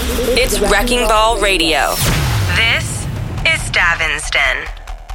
It's Wrecking Ball Radio. This is Davinston.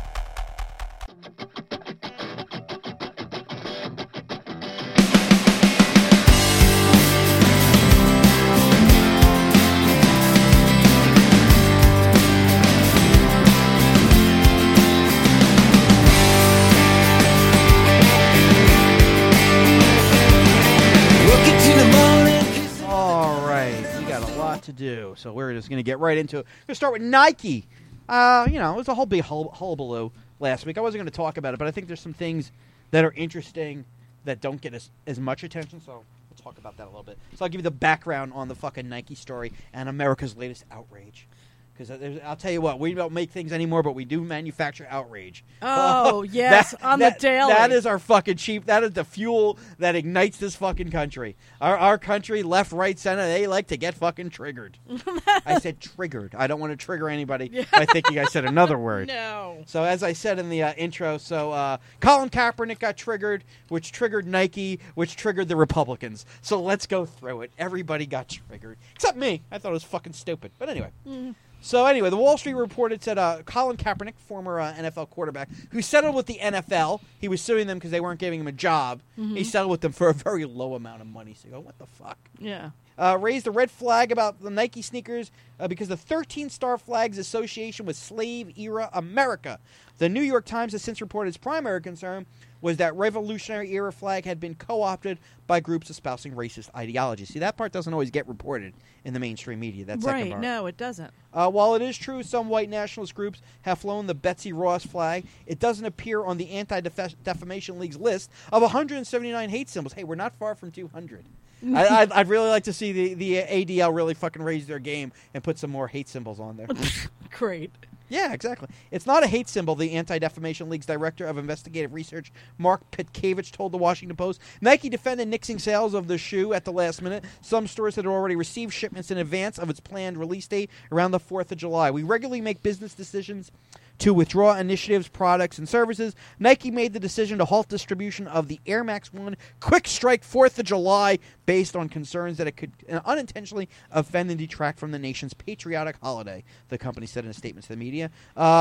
To do, so we're just going to get right into it. We're going to start with Nike. It was a whole big hullabaloo last week. I wasn't going to talk about it, but I think there's some things that are interesting that don't get as much attention, so we'll talk about that a little bit. So I'll give you the background on the fucking Nike story and America's latest outrage. Because I'll tell you what, we don't make things anymore, but we do manufacture outrage. Oh, yes, on the daily. That is our fucking that is the fuel that ignites this fucking country. Our country, left, right, center, they like to get fucking triggered. I said triggered. I don't want to trigger anybody by thinking I said another word. No. So as I said in the intro, Colin Kaepernick got triggered, which triggered Nike, which triggered the Republicans. So let's go through it. Everybody got triggered. Except me. I thought it was fucking stupid. But anyway. So anyway, the Wall Street Report said Colin Kaepernick, former NFL quarterback, who settled with the NFL, he was suing them because they weren't giving him a job. He settled with them for a very low amount of money. So you go, what the fuck? Yeah. Raised a red flag about the Nike sneakers because the 13 Star Flag's association with slave-era America. The New York Times has since reported its primary concern was that Revolutionary-era flag had been co-opted by groups espousing racist ideologies. See, that part doesn't always get reported in the mainstream media. That second part. Right, no, it doesn't. While it is true some white nationalist groups have flown the Betsy Ross flag, it doesn't appear on the Anti-Defamation League's list of 179 hate symbols. Hey, we're not far from 200. I'd really like to see the ADL really fucking raise their game and put some more hate symbols on there. Great. Yeah, exactly. It's not a hate symbol, the Anti-Defamation League's director of investigative research, Mark Pitkevich, told the Washington Post. Nike defended nixing sales of the shoe at the last minute. Some stores had already received shipments in advance of its planned release date around the 4th of July. We regularly make business decisions to withdraw initiatives, products, and services. Nike made the decision to halt distribution of the Air Max 1 Quick Strike 4th of July based on concerns that it could unintentionally offend and detract from the nation's patriotic holiday, the company said in a statement to the media.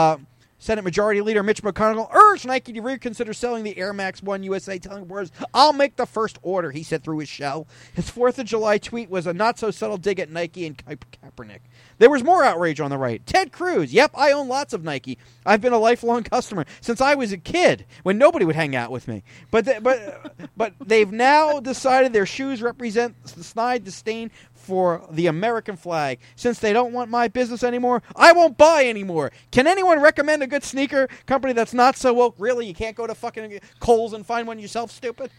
Senate Majority Leader Mitch McConnell urged Nike to reconsider selling the Air Max 1 USA, telling reporters, "I'll make the first order," he said through his shell. His 4th of July tweet was a not-so-subtle dig at Nike and Kaepernick. There was more outrage on the right. Ted Cruz, yep, I own lots of Nike. I've been a lifelong customer since I was a kid when nobody would hang out with me. But they've now decided their shoes represent snide disdain for the American flag. Since they don't want my business anymore, I won't buy anymore. Can anyone recommend a good sneaker company that's not so woke? Really? You can't go to fucking Kohl's and find one yourself, stupid?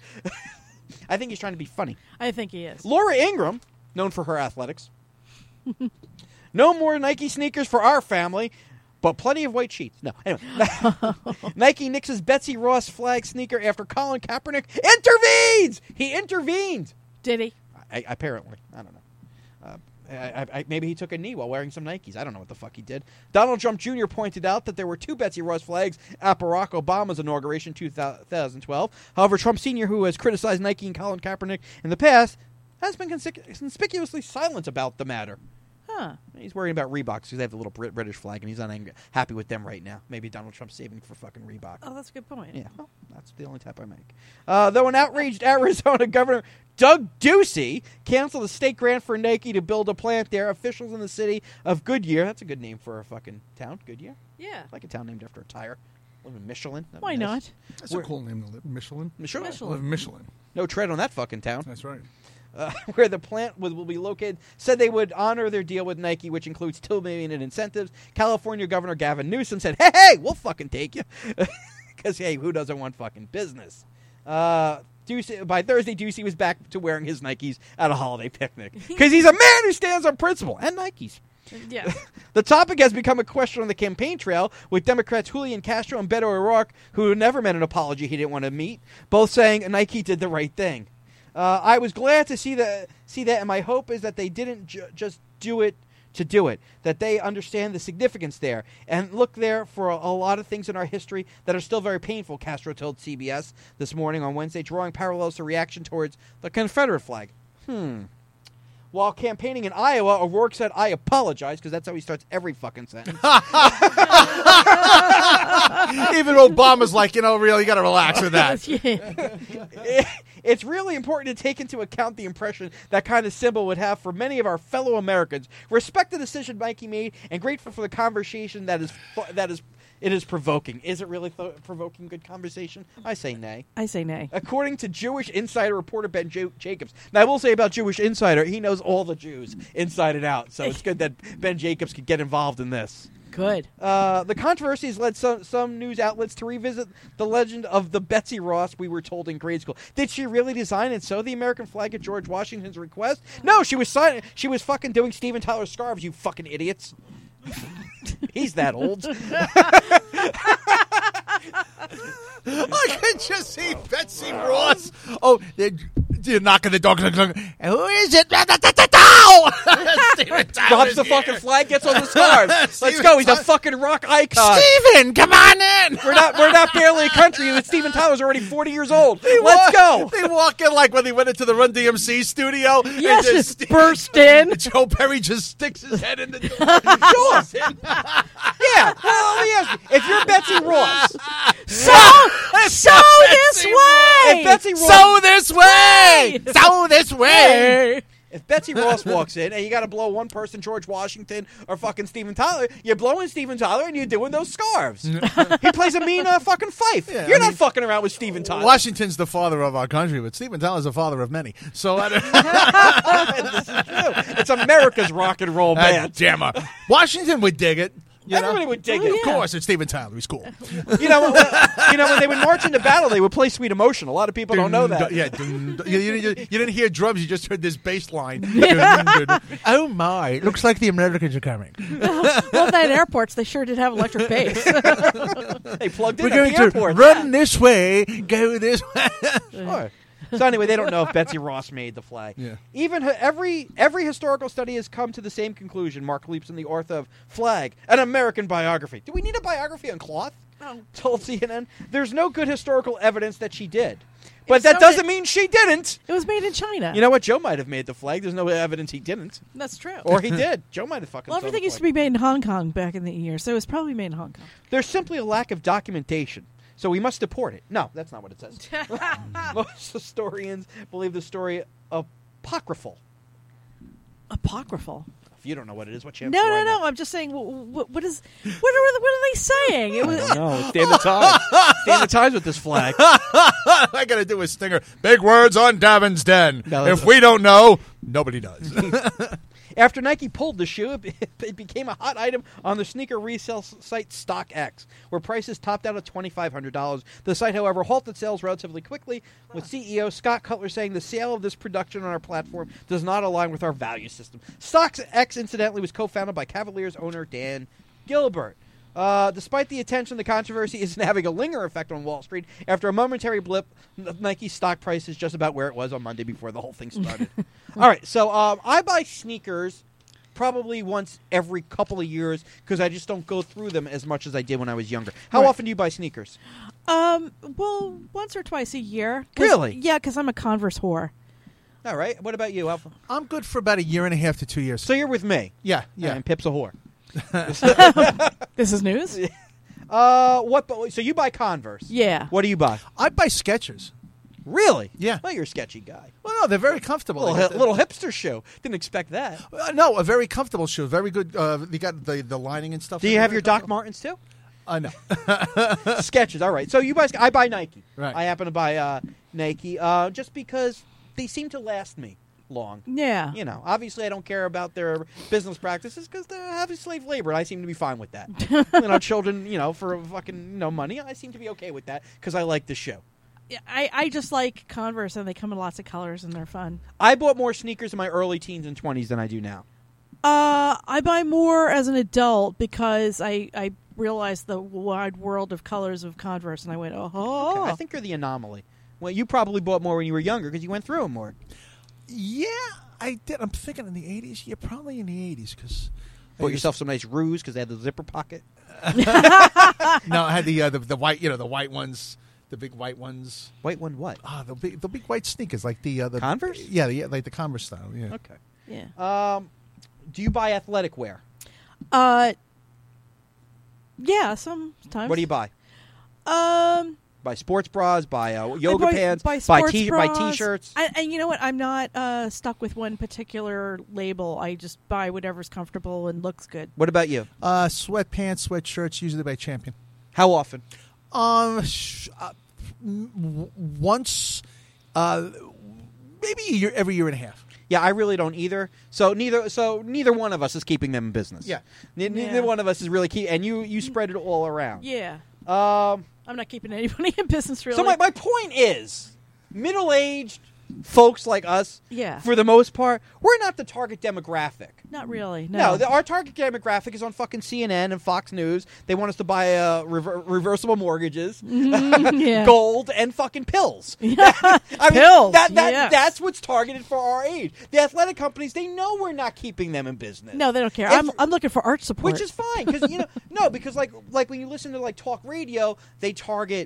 I think he's trying to be funny. I think he is. Laura Ingraham, known for her athletics. No more Nike sneakers for our family, but plenty of white sheets. No. Anyway. Nike nixes Betsy Ross flag sneaker after Colin Kaepernick intervenes! He intervened! Did he? Apparently. I don't know. Maybe he took a knee while wearing some Nikes. I don't know what the fuck he did. Donald Trump Jr. pointed out that there were 2 Betsy Ross flags at Barack Obama's inauguration in 2012. However, Trump Sr., who has criticized Nike and Colin Kaepernick in the past, has been conspicuously silent about the matter. Huh. He's worrying about Reebok because they have the little British flag, and he's not happy with them right now. Maybe Donald Trump's saving for fucking Reebok. Oh, that's a good point. Yeah, well, that's the only tap I make. Though an outraged Arizona Governor Doug Ducey canceled a state grant for Nike to build a plant there, officials in the city of Goodyear, that's a good name for a fucking town, Goodyear. Yeah. I like a town named after a tire. Live in Michelin. Why not? That's a cool name to live. Michelin. Michelin. No tread on that fucking town. That's right. Where the plant will be located, said they would honor their deal with Nike, which includes $2 million in incentives. California Governor Gavin Newsom said, hey, we'll fucking take you. Because, hey, who doesn't want fucking business? By Thursday, Ducey was back to wearing his Nikes at a holiday picnic. Because he's a man who stands on principle. And Nikes. Yeah. The topic has become a question on the campaign trail, with Democrats Julian Castro and Beto O'Rourke, who never meant an apology he didn't want to meet, both saying Nike did the right thing. I was glad to see that, and my hope is that they didn't just do it to do it, that they understand the significance there, and look there for a lot of things in our history that are still very painful, Castro told CBS this morning on Wednesday, drawing parallels to reaction towards the Confederate flag. While campaigning in Iowa, O'Rourke said, "I apologize," because that's how he starts every fucking sentence. Even Obama's like, really, you got to relax with that. It's really important to take into account the impression that kind of symbol would have for many of our fellow Americans. Respect the decision Nike made, and grateful for the conversation it is provoking. Is it really provoking good conversation? I say nay. I say nay. According to Jewish Insider reporter Ben Jacobs. Now, I will say about Jewish Insider, he knows all the Jews inside and out, so it's good that Ben Jacobs could get involved in this. Good. The controversy has led some news outlets to revisit the legend of the Betsy Ross we were told in grade school. Did she really design and sew the American flag at George Washington's request? No, she was fucking doing Steven Tyler scarves, you fucking idiots. He's that old. I can just see Betsy Ross. Oh, you're knocking the door. Who is it? Drops the fucking flag, gets on the scarves. Let's go. He's a fucking rock icon. Steven, come on in. We're not barely a country. Steven Tyler's already 40 years old. Let's go. They walk in like when they went into the Run DMC studio. Yes, and just burst in. Joe Perry just sticks his head in the door. Yeah. Well, let me ask you. If you're Betsy Ross, So this way. if Betsy Ross, So this way. If Betsy Ross walks in and you got to blow one person, George Washington or fucking Steven Tyler, you're blowing Steven Tyler and you're doing those scarves. He plays a mean fucking fife. Yeah, you're not fucking around with Steven Tyler. Washington's the father of our country, but Steven Tyler's the father of many. So This is true. It's America's rock and roll band. Jammer. Washington would dig it. Everybody would dig it. Of course, it's Steven Tyler. He's cool. You know, when they would march into battle, they would play Sweet Emotion. A lot of people don't know that. Yeah, you didn't hear drums. You just heard this bass line. Oh my! Looks like the Americans are coming. Well, at airports, they sure did have electric bass. They plugged in We're at going the to airport. run this way, go this way. Sure. So anyway, they don't know if Betsy Ross made the flag. Yeah. Even every historical study has come to the same conclusion. Mark Leipson, the author of Flag, an American biography. Do we need a biography on cloth? No. Told CNN. There's no good historical evidence that she did. But that doesn't mean she didn't. It was made in China. You know what? Joe might have made the flag. There's no evidence he didn't. That's true. Or he did. Joe might have fucking Well, sewn the everything used to flag. be made in Hong Kong back in the year, so it was probably made in Hong Kong. There's simply a lack of documentation. So we must deport it. No, that's not what it says. Most historians believe the story apocryphal. Apocryphal. If you don't know what it is, what chance? No. I'm just saying. What are they saying? It was. No, stand the time. Stand the times with this flag. I got to do a stinger. Big words on Davin's Den. No, if we don't know, nobody does. After Nike pulled the shoe, it became a hot item on the sneaker resale site StockX, where prices topped out at $2,500. The site, however, halted sales relatively quickly, with CEO Scott Cutler saying the sale of this production on our platform does not align with our value system. StockX, incidentally, was co-founded by Cavaliers owner Dan Gilbert. Despite the attention, the controversy isn't having a linger effect on Wall Street. After a momentary blip, Nike's stock price is just about where it was on Monday before the whole thing started. All right, so I buy sneakers probably once every couple of years because I just don't go through them as much as I did when I was younger. How often do you buy sneakers? Well, once or twice a year. Really? Yeah, because I'm a Converse whore. All right. What about you, Alpha? I'm good for about 1.5 to 2 years. So you're with me. Yeah. And Pip's a whore. This is news? So you buy Converse? Yeah. What do you buy? I buy Skechers. Really? Yeah. Well, you're a sketchy guy. Well, no, they're very comfortable. Little hipster shoe. Didn't expect that. No, a very comfortable shoe. Very good. They got the lining and stuff. Do you have your Doc Martens too? No. Skechers. All right. So you buy. I buy Nike. Right. I happen to buy Nike just because they seem to last me long. Yeah. You know, obviously I don't care about their business practices because they're heavy slave labor, and I seem to be fine with that. Children, for fucking money, I seem to be okay with that because I like the shoe. I just like Converse, and they come in lots of colors, and they're fun. I bought more sneakers in my early teens and 20s than I do now. I buy more as an adult because I realized the wide world of colors of Converse, and I went, oh. Okay, I think you're the anomaly. Well, you probably bought more when you were younger because you went through them more. Yeah, I did. I'm thinking in the 80s. Yeah, probably in the 80s because Bought yourself some nice ruse because they had the zipper pocket. No, I had the white, the white ones, the big white ones. White one what? The big white sneakers like the Converse? Yeah, like the Converse style. Yeah. Okay. Yeah. Do you buy athletic wear? Yeah, sometimes. What do you buy? Buy sports bras, buy yoga pants, buy buy sports bras. t-shirts. And you know what? I'm not stuck with one particular label. I just buy whatever's comfortable and looks good. What about you? Sweatpants, sweatshirts, usually by Champion. How often? Once, maybe every year and a half. Yeah, I really don't either. So neither one of us is keeping them in business. Yeah. Neither one of us is really and you spread it all around. Yeah. I'm not keeping anybody in business, really. So my point is, middle-aged folks like us, Yeah. for the most part, we're not the target demographic. Not really. No, No. our target demographic is on fucking CNN and Fox News. They want us to buy reversible mortgages, Yeah. gold, and fucking pills. Pills, yes. That's what's targeted for our age. The athletic companies, they know we're not keeping them in business. No, they don't care. If- I'm looking for art support. which is fine because because like when you listen to like talk radio, they target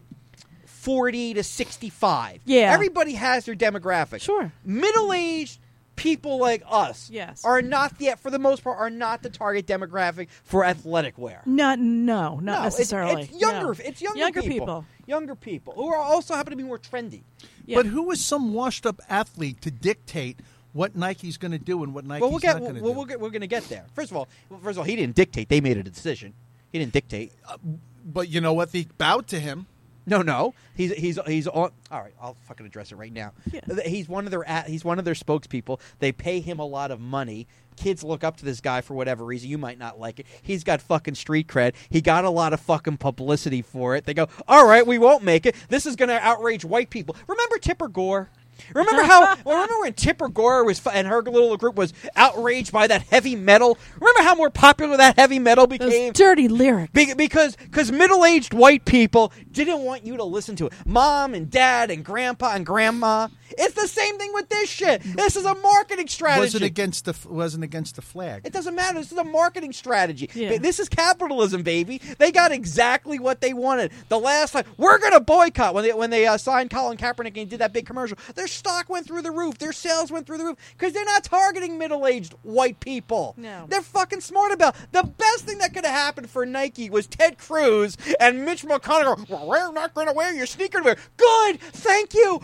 40 to 65. Yeah. Everybody has their demographic. Sure. Middle-aged people like us Yes. are not for the most part, are not the target demographic for athletic wear. Not No, necessarily. It's younger. No. It's younger people. Younger people who are also happen to be more trendy. Yeah. But who was some washed-up athlete to dictate what Nike's going to do and what Nike's not going to do? We're going to get there. First of all, he didn't dictate. They made a decision. He didn't dictate. But you know what? They bowed to him. No. He's on. All right, I'll fucking address it right now. Yeah. He's one of their spokespeople. They pay him a lot of money. Kids look up to this guy for whatever reason. You might not like it. He's got fucking street cred. He got a lot of fucking publicity for it. They go, all right, we won't make it. This is going to outrage white people. Remember Tipper Gore? Remember when Tipper Gore and her little group was outraged by that heavy metal? Remember how more popular that heavy metal Those became? dirty lyrics. Because middle-aged white people didn't want you to listen to it. Mom and dad and grandpa and grandma. It's the same thing with this shit. This is a marketing strategy. Wasn't against the flag. It doesn't matter. This is a marketing strategy. Yeah. This is capitalism, baby. They got exactly what they wanted. The last time we're going to boycott when they signed Colin Kaepernick and he did that big commercial. Their stock went through the roof. Their sales went through the roof because they're not targeting middle-aged white people. No. They're fucking smart about it. The best thing that could have happened for Nike was Ted Cruz and Mitch McConnell go, well, we're not going to wear your sneaker wear. Good. Thank you.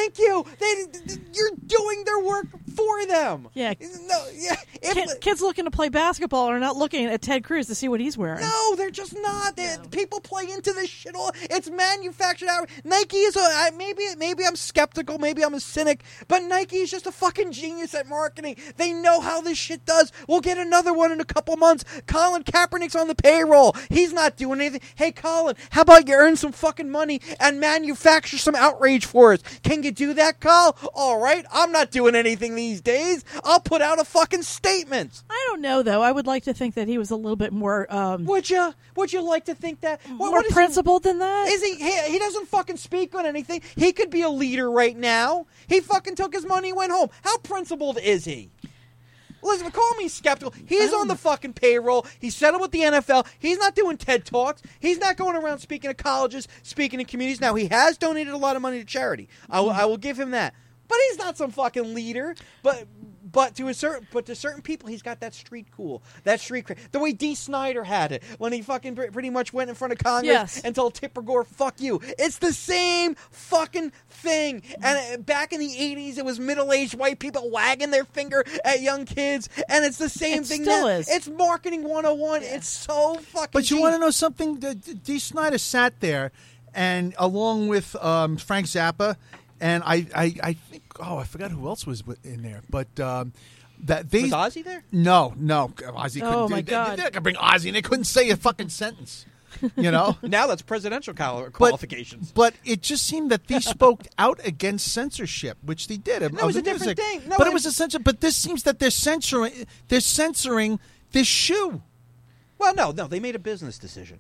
You're doing their work for them. Yeah. No, yeah. Kids looking to play basketball are not looking at Ted Cruz to see what he's wearing. No, they're just not. People play into this shit all. It's manufactured out. Nike is maybe I'm skeptical, maybe I'm a cynic, but Nike is just a fucking genius at marketing. They know how this shit does. We'll get another one in a couple months. Colin Kaepernick's on the payroll. He's not doing anything. Hey, Colin, how about you earn some fucking money and manufacture some outrage for us? Can you do that, Carl? All right, I'm not doing anything these days. I'll put out a fucking statement. I don't know, though. I would like to think that he was a little bit more Would you like to think that? more principled than that. Is he doesn't fucking speak on anything. He could be a leader right now. He fucking took his money and went home. How principled is he? Listen, call me skeptical. He's on the fucking payroll. He's settled with the NFL. He's not doing TED Talks. He's not going around speaking at colleges, speaking in communities. Now, he has donated a lot of money to charity. I will give him that. But he's not some fucking leader. But to certain people, he's got that street cool, that street cred. The way Dee Snider had it when he fucking pretty much went in front of Congress Yes. and told Tipper Gore, "Fuck you." It's the same fucking thing. And back in the 80s, it was middle-aged white people wagging their finger at young kids, and it's the same It thing still now. is. It's marketing 101. Yeah. It's so fucking. But you genius. want to know something? Dee Snider sat there, and along with Frank Zappa, and I think I forgot who else was in there, but that they Was Ozzy there? No, Ozzy. Oh, couldn't my God. They could bring Ozzy, and they couldn't say a fucking sentence. You know. Now that's presidential qualifications. But it just seemed that they spoke out against censorship, which they did. No, it was a different thing. No, but it was a censor. But this seems that they're censoring this shoe. Well, no, they made a business decision.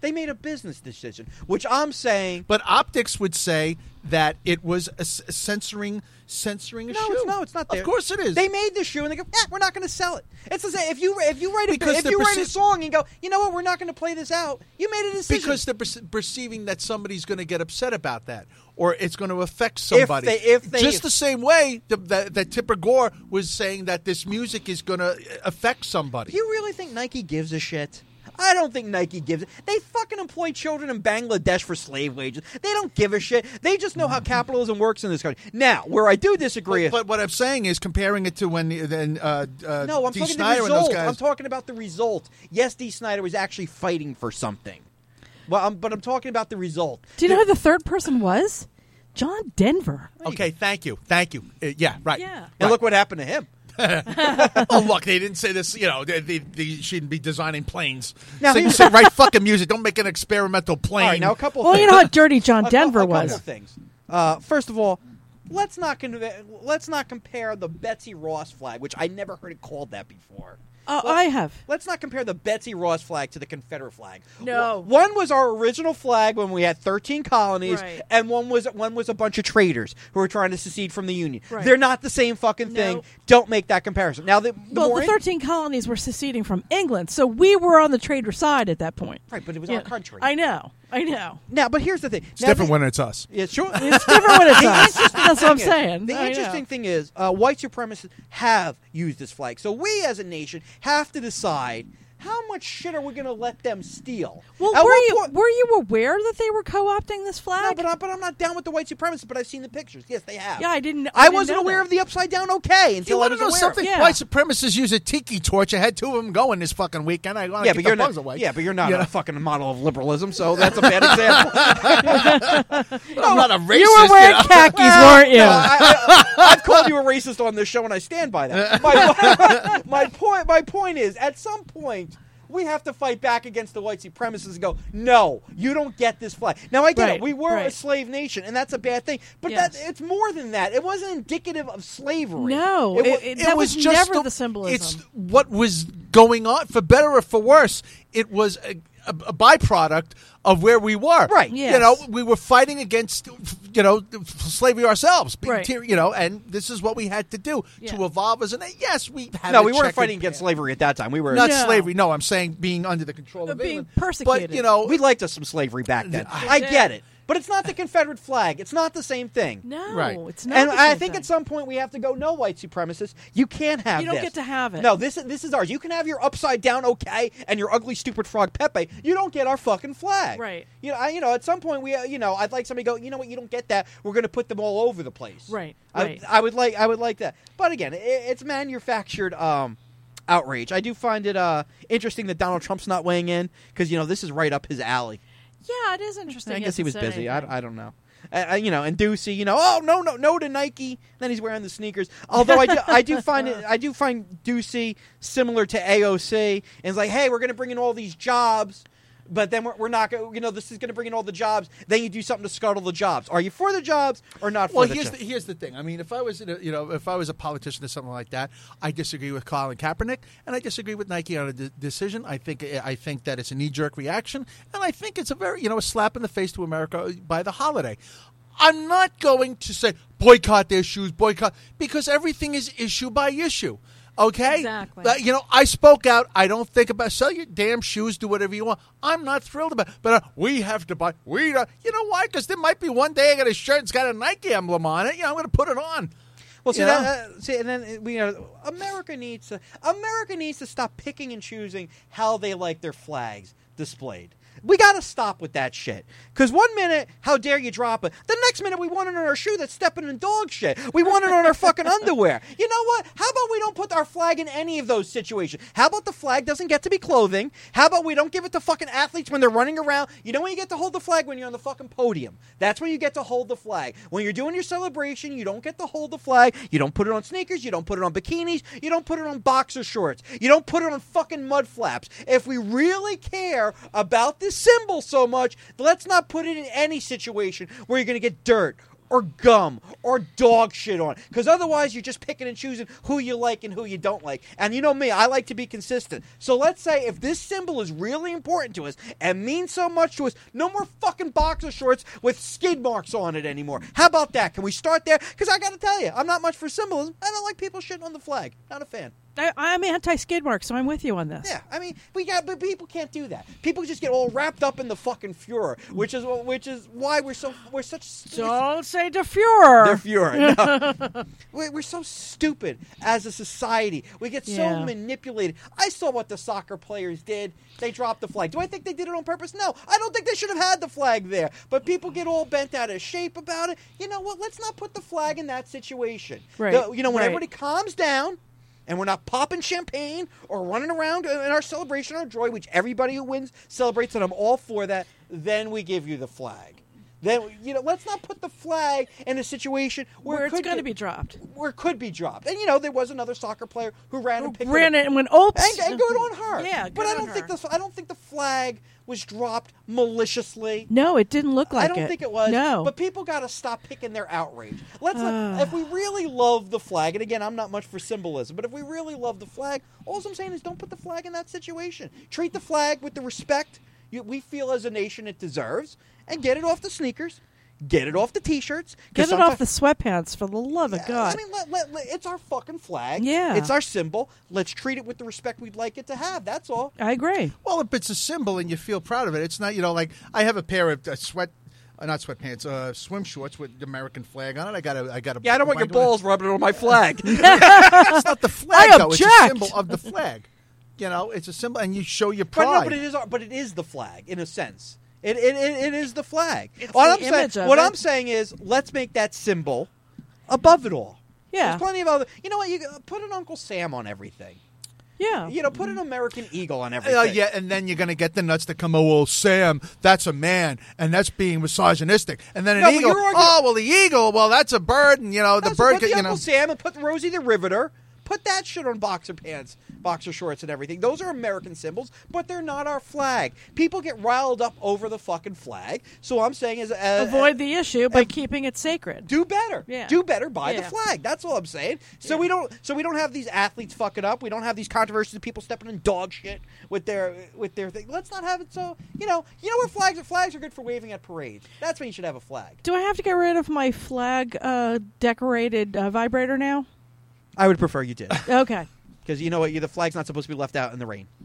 They made a business decision, which I'm saying. But optics would say that it was censoring a shoe. No, it's not there. Of course it is. They made the shoe and they go, we're not going to sell it. It's the same. If you write a song and go, you know what, we're not going to play this out. You made a decision because they're perceiving that somebody's going to get upset about that, or it's going to affect somebody. If they just the same way that Tipper Gore was saying that this music is going to affect somebody. Do you really think Nike gives a shit? I don't think Nike gives it. They fucking employ children in Bangladesh for slave wages. They don't give a shit. They just know how capitalism works in this country. Now, where I do disagree, but what I'm saying is comparing it to when no, I'm D. talking Snyder the and those result. guys. I'm talking about the result. Yes, D. Snyder was actually fighting for something. Well, but I'm talking about the result. Do you know who the third person was? John Denver. Okay, thank you. Yeah, right. Yeah. And look what happened to him. Oh, look, they didn't say this. You know, they shouldn't be designing planes. Now, Sing right fucking music. Don't make an experimental plane. All right, now a couple. Well, things. you know how dirty John Denver a was. couple things. First of all, let's not compare the Betsy Ross flag, which I never heard it called that before. I have. Let's not compare the Betsy Ross flag to the Confederate flag. No. One was our original flag when we had 13 colonies, Right. and one was a bunch of traitors who were trying to secede from the Union. Right. They're not the same fucking thing. No. Don't make that comparison. Now, the Well, the 13 colonies were seceding from England, so we were on the traitor side at that point. right, but it was Yeah. our country. I know. Now, but here's the thing. It's different when it's us. Yeah, sure. It's different when it's us. interesting That's what I'm thing is- saying. The I know. interesting thing is, white supremacists have used this flag. So we, as a nation, have to decide how much shit are we going to let them steal. Well, At were what you point- aware that they were co-opting this flag? No, but I'm not down with the white supremacists. But I've seen the pictures. Yes, they have. Yeah, I didn't. I didn't wasn't know aware that. of the upside down okay You until I want was to know aware. something? Yeah. White supremacists use a tiki torch. I had two of them going this fucking weekend. I want to Yeah, get but the you're bugs not. away. Yeah, but you're not You a know? fucking model of liberalism, so that's a bad example. I'm not a racist. You were wearing know? khakis, weren't you? I've called you a racist on this show, and I stand by that. My point is, at some point, we have to fight back against the white supremacists and go, no, you don't get this flag. Now, I get Right, it. We were a right. slave nation, and that's a bad thing. But Yes. it's more than that. It wasn't indicative of slavery. No, It wa- that was just never the symbolism. It's what was going on, for better or for worse. It was a byproduct of where we were. Right. Yes. You know, we were fighting against, slavery ourselves. Right. And this is what we had to do Yeah. to evolve as yes, we had No, a we weren't checkered fighting against path. slavery at that time. We were Not No. slavery. No, I'm saying being under the control of Being England. persecuted. But, we liked us some slavery back then. I get it. But it's not the Confederate flag. It's not the same thing. No, Right. it's not. And the I same think thing. at some point we have to go, no, white supremacists, you can't have You don't this. get to have it. No, this is ours. You can have your upside down okay and your ugly stupid frog Pepe. You don't get our fucking flag. Right. At some point I'd like somebody to go, you know what, you don't get that. We're going to put them all over the place. Right, I right. would like that. But again, it's manufactured outrage. I do find it interesting that Donald Trump's not weighing in because this is right up his alley. Yeah, it is interesting. I guess he was hasn't said busy. anything. I don't know. And Ducey, oh no to Nike. Then he's wearing the sneakers. Although I do find Ducey similar to AOC, and it's like, hey, we're going to bring in all these jobs, but then we're not going. This is going to bring in all the jobs. Then you do something to scuttle the jobs. Are you for the jobs or not for Well, the here's jobs? here's the thing. I mean, if I was if I was a politician or something like that, I disagree with Colin Kaepernick, and I disagree with Nike on a decision. I think that it's a knee jerk reaction, and I think it's a very a slap in the face to America by the holiday. I'm not going to say boycott their shoes, because everything is issue by issue. Okay? Exactly. I spoke out. I don't think about sell your damn shoes, do whatever you want. I'm not thrilled about it. But we have to buy. You know why? Because there might be one day I got a shirt that's got a Nike emblem on it. I'm going to put it on. Well, You know? and then America needs to stop picking and choosing how they like their flags displayed. We got to stop with that shit. Because one minute, how dare you drop it? The next minute, we want it on our shoe that's stepping in dog shit. We want it on our fucking underwear. You know what? How about we don't put our flag in any of those situations? How about the flag doesn't get to be clothing? How about we don't give it to fucking athletes when they're running around? You know when you get to hold the flag? When you're on the fucking podium. That's when you get to hold the flag. When you're doing your celebration, you don't get to hold the flag. You don't put it on sneakers. You don't put it on bikinis. You don't put it on boxer shorts. You don't put it on fucking mud flaps. If we really care about this symbol so much, let's not put it in any situation where you're going to get dirt or gum or dog shit on it. Because otherwise you're just picking and choosing who you like and who you don't like. And you know me, I like to be consistent. So let's say if this symbol is really important to us and means so much to us, no more fucking boxer shorts with skid marks on it anymore. How about that? Can we start there? Because I got to tell you, I'm not much for symbolism. I don't like people shitting on the flag. Not a fan. I'm anti-skid mark, so I'm with you on this. Yeah, I mean, but people can't do that. People just get all wrapped up in the fucking Fuhrer, which is why we're such. Don't say the Fuhrer. The Fuhrer. No. We're so stupid as a society. We get so manipulated. I saw what the soccer players did. They dropped the flag. Do I think they did it on purpose? No. I don't think they should have had the flag there. But people get all bent out of shape about it. You know what? Let's not put the flag in that situation. Right. When everybody calms down, and we're not popping champagne or running around in our celebration or joy, which everybody who wins celebrates, and I'm all for that, then we give you the flag. Then, let's not put the flag in a situation where it's going to be dropped. Where it could be dropped. And, there was another soccer player who ran and picked it and went, oops. And good on her. Yeah, good but on her. I don't think the flag was dropped maliciously. No, it didn't look like it. I don't think it was. No. But people got to stop picking their outrage. If we really love the flag, and again, I'm not much for symbolism, but if we really love the flag, all I'm saying is don't put the flag in that situation. Treat the flag with the respect we feel as a nation it deserves, and get it off the sneakers. Get it off the T-shirts. Get it off the sweatpants, for the love of God. I mean, it's our fucking flag. Yeah. It's our symbol. Let's treat it with the respect we'd like it to have. That's all. I agree. Well, if it's a symbol and you feel proud of it, it's not, like I have a pair of not sweatpants, swim shorts with the American flag on it. I got a. Yeah, I don't want your balls rubbing on my flag. That's not the flag, I though. object. It's a symbol of the flag. It's a symbol, and you show your pride. But it is the flag in a sense. It is the flag. I'm saying is, let's make that symbol above it all. Yeah. There's plenty of other. You know what? You put an Uncle Sam on everything. Yeah. Put an American Eagle on everything. Yeah, and then you're going to get the nuts to come, oh, well, Sam, that's a man, and that's being misogynistic. And then an eagle, the eagle, well, that's a bird, and, the bird... Put the Uncle Sam and put Rosie the Riveter. Put that shit on boxer pants, boxer shorts, and everything. Those are American symbols, but they're not our flag. People get riled up over the fucking flag. So I'm saying is avoid the issue by keeping it sacred. Do better. Yeah. Do better by the flag. That's all I'm saying. So we don't have these athletes fuck it up. We don't have these controversies of people stepping in dog shit with their thing. Let's not have it so where flags are good for waving at parades. That's when you should have a flag. Do I have to get rid of my flag decorated vibrator now? I would prefer you did. Okay. Because you know what? The flag's not supposed to be left out in the rain.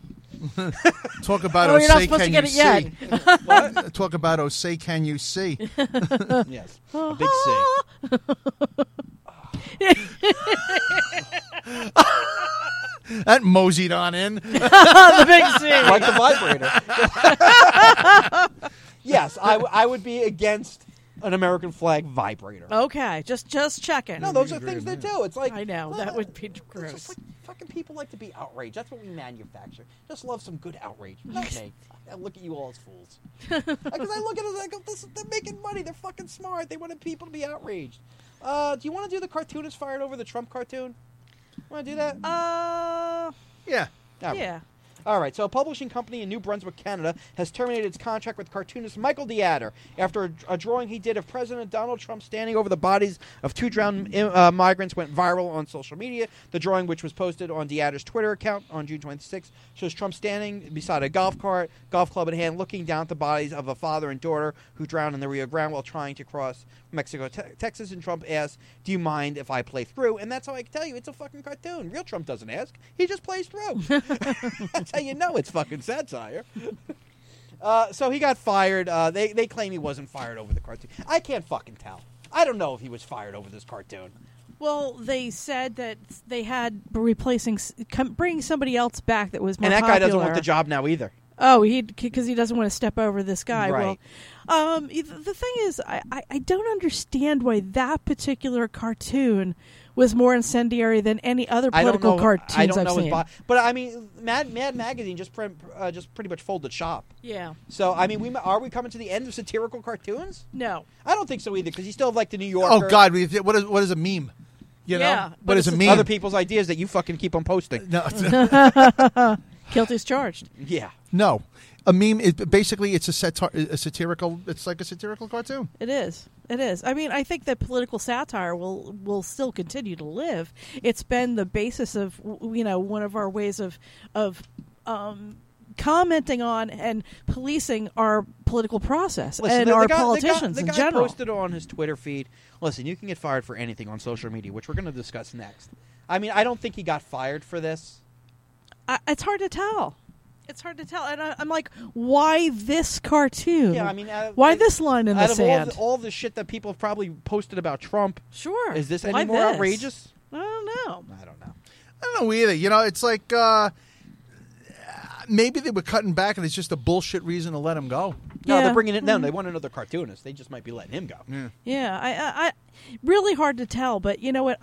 Talk about you're not supposed to get it yet. What? Talk about say can you see? Yes. A big C. That moseyed on in. The big C. Like the vibrator. Yes, I would be against an American flag vibrator. Okay, just checking. No, those are things they do. It's like I know that would be gross. It's just like fucking people like to be outraged. That's what we manufacture. Just love some good outrage. Not me. I look at you all as fools. Because I look at it like they're making money. They're fucking smart. They wanted people to be outraged. Do you want to do the cartoonist fired over the Trump cartoon? Want to do that? Yeah. Yeah. All right, so a publishing company in New Brunswick, Canada, has terminated its contract with cartoonist Michael DeAdder after a drawing he did of President Donald Trump standing over the bodies of 2 drowned migrants went viral on social media. The drawing, which was posted on DeAdder's Twitter account on June 26th, shows Trump standing beside a golf cart, golf club in hand, looking down at the bodies of a father and daughter who drowned in the Rio Grande while trying to cross Mexico, Texas. And Trump asked, "Do you mind if I play through?" And that's how I can tell you it's a fucking cartoon. Real Trump doesn't ask. He just plays through. That's how you know it's fucking satire. So he got fired. They claim he wasn't fired over the cartoon. I can't fucking tell. I don't know if he was fired over this cartoon. Well, they said that they had bringing somebody else back that was more popular. And that popular. guy doesn't want the job now either. Oh, because he doesn't want to step over this guy. Right. Well, the thing is, I don't understand why that particular cartoon was more incendiary than any other political cartoons I've seen. But I mean, Mad Magazine just pretty much folded shop. Yeah. So I mean, are we coming to the end of satirical cartoons? No, I don't think so either. Because you still have like the New Yorker. Oh God, what is a meme? You know, yeah, what is a meme? Other people's ideas that you fucking keep on posting. No. Guilty as charged. Yeah. No. a meme. Basically, it's a satirical. It's like a satirical cartoon. It is. It is. I mean, I think that political satire will still continue to live. It's been the basis of one of our ways of commenting on and policing our political process and our politicians in general. The guy posted on his Twitter feed, listen, you can get fired for anything on social media, which we're going to discuss next. I mean, I don't think he got fired for this. It's hard to tell. It's hard to tell. And I'm like, why this cartoon? Yeah, I mean, why this line in the sand? All the shit that people have probably posted about Trump. Sure. Is this any more outrageous? I don't know. I don't know. I don't know either. It's like maybe they were cutting back and it's just a bullshit reason to let him go. No, they're bringing it down. They want another cartoonist. They just might be letting him go. Yeah. I really hard to tell, but you know what?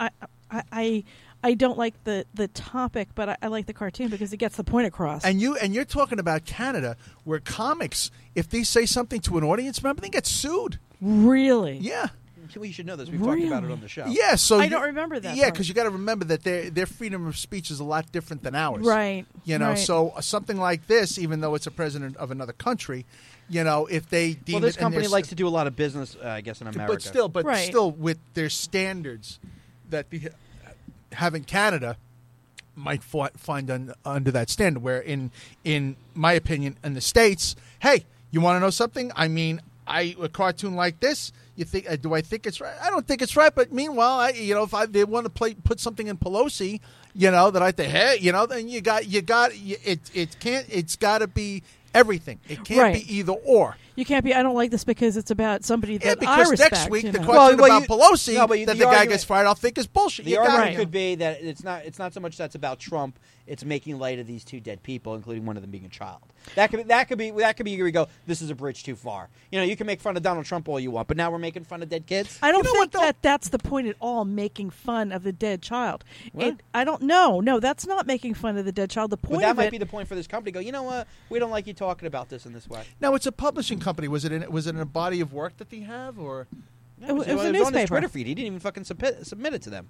I don't like the topic, but I like the cartoon because it gets the point across. And you're talking about Canada, where comics, if they say something to an audience member, they get sued. Really? Yeah. We should know this. We've talked about it on the show. Yeah, so I don't remember that. Yeah, because you got to remember that their freedom of speech is a lot different than ours. Right. Right. So something like this, even though it's a president of another country, if they deem this company likes to do a lot of business, I guess, in America. But still, with their standards that they have in Canada, might find under that standard. Where in my opinion, in the States, hey, you want to know something? I mean, a cartoon like this. You think? Do I think it's right? I don't think it's right. But meanwhile, if they want to put something in Pelosi, that I think, hey, then you got it. It can't. It's got to be everything. It can't be either or. You can't be. I don't like this because it's about somebody that because I respect. Next week the question about Pelosi that the guy gets fired, I'll think is bullshit. The argument could be that it's not so much that's about Trump. It's making light of these two dead people, including one of them being a child. That could be where we go. This is a bridge too far. You can make fun of Donald Trump all you want, but now we're making fun of dead kids. I don't think that's the point at all. Making fun of the dead child. I don't know. No, that's not making fun of the dead child. The point. But that might be the point for this company. Go. You know what? We don't like you talking about this in this way. No, it's a publishing company. Was it in a body of work that they have, or it was a newspaper. On his Twitter feed. He didn't even fucking submit it to them.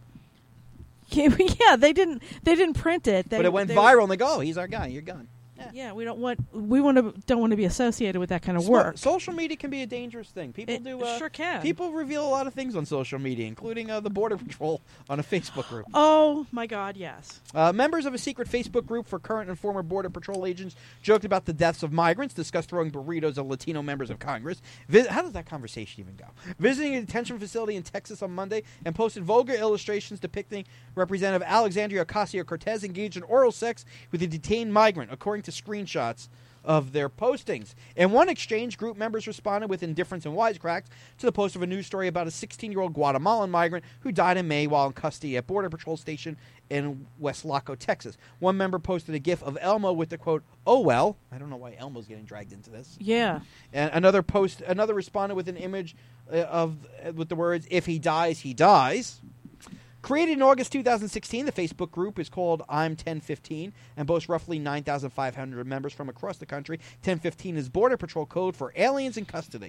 Yeah, they didn't print it. But it went viral, and they go, "Oh, he's our guy. You're gone." Yeah, we don't want to be associated with that kind of work. Social media can be a dangerous thing. People sure can. People reveal a lot of things on social media, including the Border Patrol on a Facebook group. Oh my God, yes. Members of a secret Facebook group for current and former Border Patrol agents joked about the deaths of migrants, discussed throwing burritos at Latino members of Congress. How does that conversation even go? Visiting a detention facility in Texas on Monday and posted vulgar illustrations depicting Representative Alexandria Ocasio-Cortez engaged in oral sex with a detained migrant, according to screenshots of their postings. In one exchange, group members responded with indifference and wisecracks to the post of a news story about a 16-year-old Guatemalan migrant who died in May while in custody at Border Patrol Station in West Laco, Texas. One member posted a gif of Elmo with the quote, "Oh well." I don't know why Elmo's getting dragged into this. Yeah. And another responded with an image with the words, "If he dies, he dies." Created in August 2016, the Facebook group is called I'm 1015 and boasts roughly 9,500 members from across the country. 1015 is Border Patrol code for aliens in custody.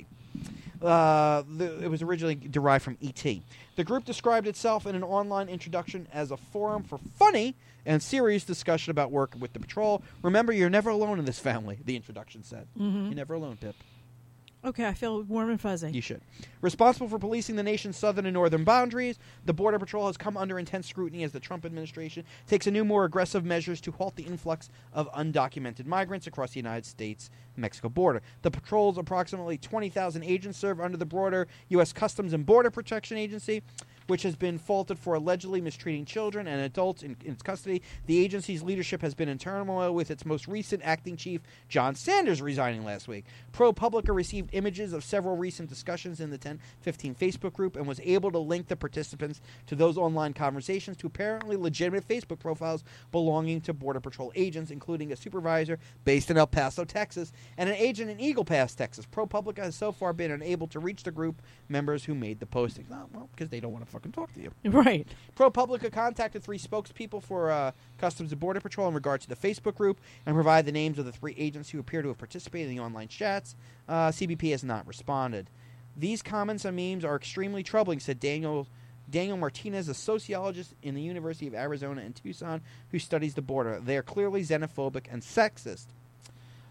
It was originally derived from E.T. The group described itself in an online introduction as a forum for funny and serious discussion about work with the patrol. Remember, you're never alone in this family, the introduction said. Mm-hmm. You're never alone, Pip. Okay, I feel warm and fuzzy. You should. Responsible for policing the nation's southern and northern boundaries, the Border Patrol has come under intense scrutiny as the Trump administration takes new, more aggressive measures to halt the influx of undocumented migrants across the United States-Mexico border. The patrol's approximately 20,000 agents serve under the broader U.S. Customs and Border Protection Agency, which has been faulted for allegedly mistreating children and adults in its custody. The agency's leadership has been in turmoil, with its most recent acting chief, John Sanders, resigning last week. ProPublica received images of several recent discussions in the 1015 Facebook group and was able to link the participants to those online conversations to apparently legitimate Facebook profiles belonging to Border Patrol agents, including a supervisor based in El Paso, Texas, and an agent in Eagle Pass, Texas. ProPublica has so far been unable to reach the group members who made the posting. Well, because they don't want to fucking talk to you. Right. ProPublica contacted 3 spokespeople for Customs and Border Patrol in regard to the Facebook group and provided the names of the 3 agents who appear to have participated in the online chats. CBP has not responded. These comments and memes are extremely troubling, said Daniel Martinez, a sociologist in the University of Arizona in Tucson who studies the border. They are clearly xenophobic and sexist.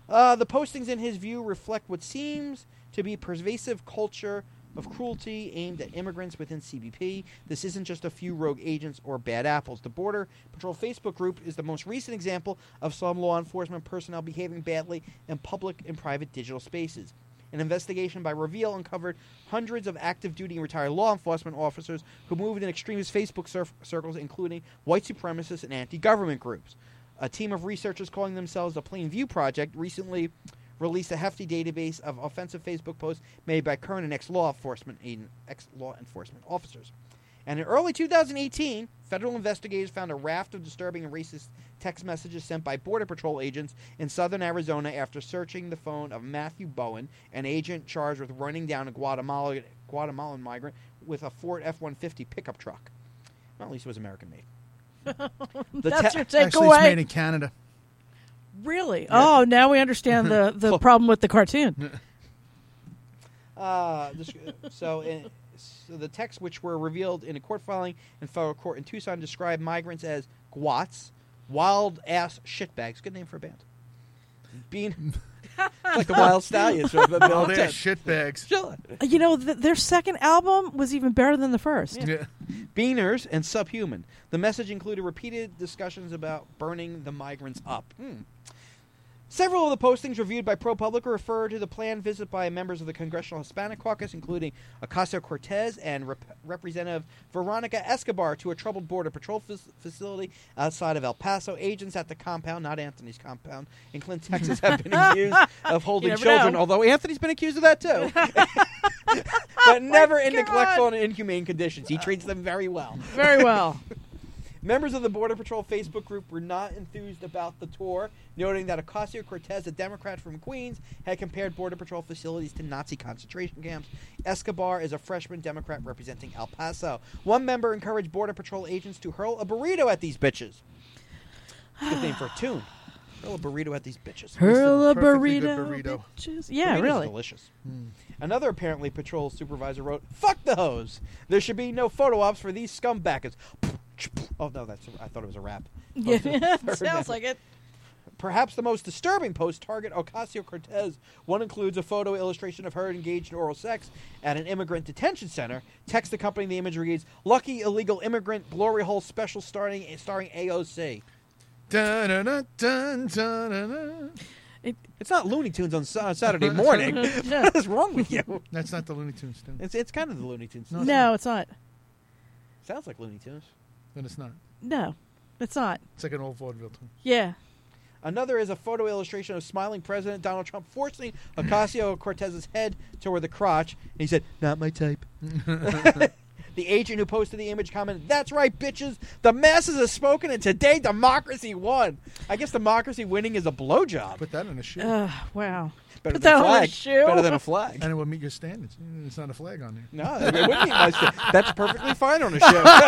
The postings, in his view, reflect what seems to be pervasive culture of cruelty aimed at immigrants within CBP. This isn't just a few rogue agents or bad apples. The Border Patrol Facebook group is the most recent example of some law enforcement personnel behaving badly in public and private digital spaces. An investigation by Reveal uncovered hundreds of active duty and retired law enforcement officers who moved in extremist Facebook circles, including white supremacist and anti-government groups. A team of researchers calling themselves the Plain View Project recently released a hefty database of offensive Facebook posts made by current and ex-law enforcement officers. And in early 2018, federal investigators found a raft of disturbing and racist text messages sent by Border Patrol agents in southern Arizona after searching the phone of Matthew Bowen, an agent charged with running down a Guatemalan migrant with a Ford F-150 pickup truck. Well, at least it was American-made. That's your takeaway. Actually, it's made in Canada. Really? Yeah. Oh, now we understand the problem with the cartoon. So the texts, which were revealed in a court filing in federal court in Tucson, describe migrants as gwats, wild-ass shitbags. Good name for a band. Like the Wild Stallions. Wild-ass shitbags. You know, their second album was even better than the first. Yeah. Beaners and subhuman. The message included repeated discussions about burning the migrants up. Several of the postings reviewed by ProPublica refer to the planned visit by members of the Congressional Hispanic Caucus, including Ocasio-Cortez and Representative Veronica Escobar, to a troubled Border Patrol facility outside of El Paso. Agents at the compound, not Anthony's compound, in Clinton, Texas, have been accused of holding children, although Anthony's been accused of that too. But never in neglectful and inhumane conditions. He treats them very well. Very well. Members of the Border Patrol Facebook group were not enthused about the tour, noting that Ocasio-Cortez, a Democrat from Queens, had compared Border Patrol facilities to Nazi concentration camps. Escobar is a freshman Democrat representing El Paso. One member encouraged Border Patrol agents to hurl a burrito at these bitches. Good name for a tune. Hurl a burrito at these bitches. Hurl a burrito. Bitches. Yeah, Burrito's really. Delicious. Another apparently patrol supervisor wrote, "Fuck the hose. There should be no photo ops for these scumbaggers." Oh, no, I thought it was a rap. Yeah, sounds like it. Perhaps the most disturbing post target Ocasio-Cortez. One includes a photo illustration of her engaged in oral sex at an immigrant detention center. Text accompanying the image reads, "Lucky illegal immigrant glory hole special starring AOC." Dun, dun, dun, dun, dun, dun. It's not Looney Tunes on Saturday morning. What is wrong with you? That's not the Looney Tunes tune. It's kind of the Looney Tunes. No, it's not. Sounds like Looney Tunes. Then it's not. No, it's not. It's like an old vaudeville tune. Yeah. Another is a photo illustration of smiling President Donald Trump forcing Ocasio-Cortez's head toward the crotch. And he said, "Not my type." The agent who posted the image commented, "That's right, bitches. The masses have spoken, and today democracy won." I guess democracy winning is a blowjob. Put that on a shoe. Wow. Better Put than that a flag. on a shoe. Better than a flag. And it will meet your standards. It's not a flag on there. No, it wouldn't be my shoe. That's perfectly fine on a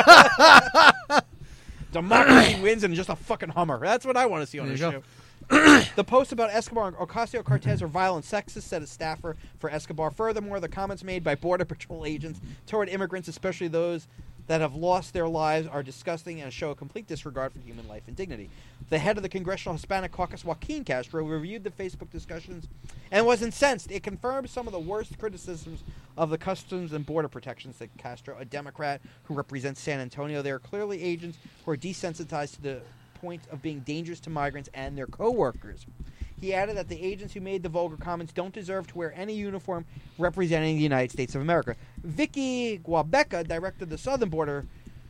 shoe. Democracy wins and just a fucking Hummer. That's what I want to see on a shoe. The post about Escobar and Ocasio-Cortez are violent sexist, said a staffer for Escobar. Furthermore, the comments made by Border Patrol agents toward immigrants, especially those that have lost their lives, are disgusting and show a complete disregard for human life and dignity. The head of the Congressional Hispanic Caucus, Joaquin Castro, reviewed the Facebook discussions and was incensed. It confirmed some of the worst criticisms of the Customs and Border Protection, said Castro, a Democrat who represents San Antonio. They are clearly agents who are desensitized to the point of being dangerous to migrants and their co-workers. He added that the agents who made the vulgar comments don't deserve to wear any uniform representing the United States of America. Vicky Guabeca, director of the Southern Border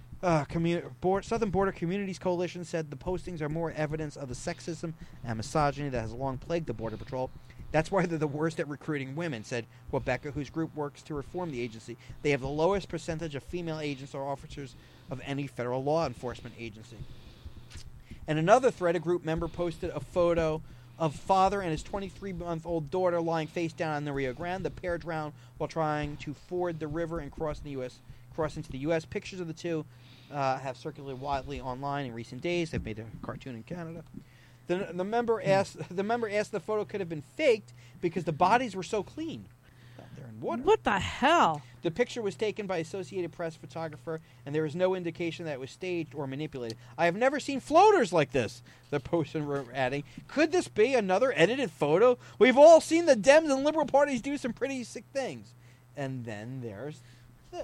Communities Coalition, said the postings are more evidence of the sexism and misogyny that has long plagued the Border Patrol. That's why they're the worst at recruiting women, said Guabeca, whose group works to reform the agency. They have the lowest percentage of female agents or officers of any federal law enforcement agency. And another thread, a group member posted a photo of father and his 23-month-old daughter lying face down on the Rio Grande. The pair drowned while trying to ford the river and cross into the U.S. Pictures of the two have circulated widely online in recent days. They've made a cartoon in Canada. The member asked the photo could have been faked because the bodies were so clean. They're in water. What the hell? The picture was taken by Associated Press photographer, and there is no indication that it was staged or manipulated. I have never seen floaters like this, the person were adding. Could this be another edited photo? We've all seen the Dems and Liberal parties do some pretty sick things. And then there's this.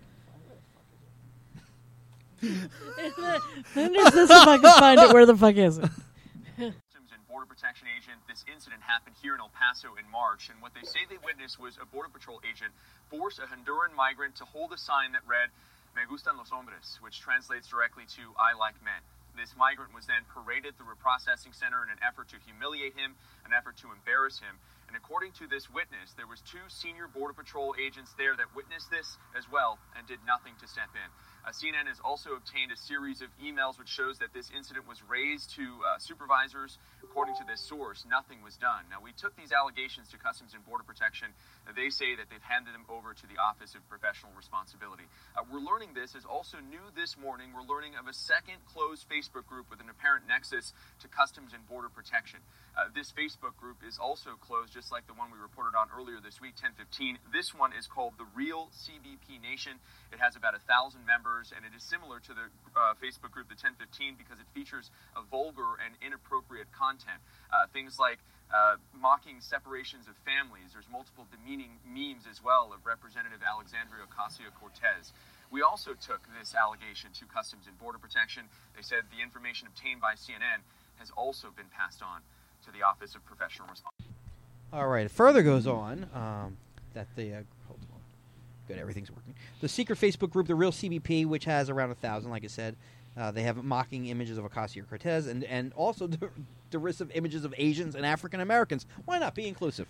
Then there's this, if I can find it. Where the fuck is it? And Border Protection agent. This incident happened here in El Paso in March, and what they say they witnessed was a Border Patrol agent force a Honduran migrant to hold a sign that read, "Me gustan los hombres," which translates directly to "I like men." This migrant was then paraded through a processing center in an effort to humiliate him, an effort to embarrass him. And according to this witness, there was 2 senior Border Patrol agents there that witnessed this as well and did nothing to step in. CNN has also obtained a series of emails which shows that this incident was raised to supervisors. According to this source, nothing was done. Now, we took these allegations to Customs and Border Protection. They say that they've handed them over to the Office of Professional Responsibility. We're learning this is also new this morning. We're learning of a second closed Facebook group with an apparent nexus to Customs and Border Protection. This Facebook group is also closed, just like the one we reported on earlier this week, 1015. This one is called The Real CBP Nation. It has about 1,000 members, and it is similar to the Facebook group, the 1015, because it features a vulgar and inappropriate content. Things like mocking separations of families. There's multiple demeaning memes as well of Representative Alexandria Ocasio-Cortez. We also took this allegation to Customs and Border Protection. They said the information obtained by CNN has also been passed on to the Office of Professional Responsibility. All right. It further goes on that the hold on. Good, everything's working. The secret Facebook group, the Real CBP, which has around 1,000, like I said, they have mocking images of Ocasio-Cortez and also derisive images of Asians and African Americans. Why not be inclusive?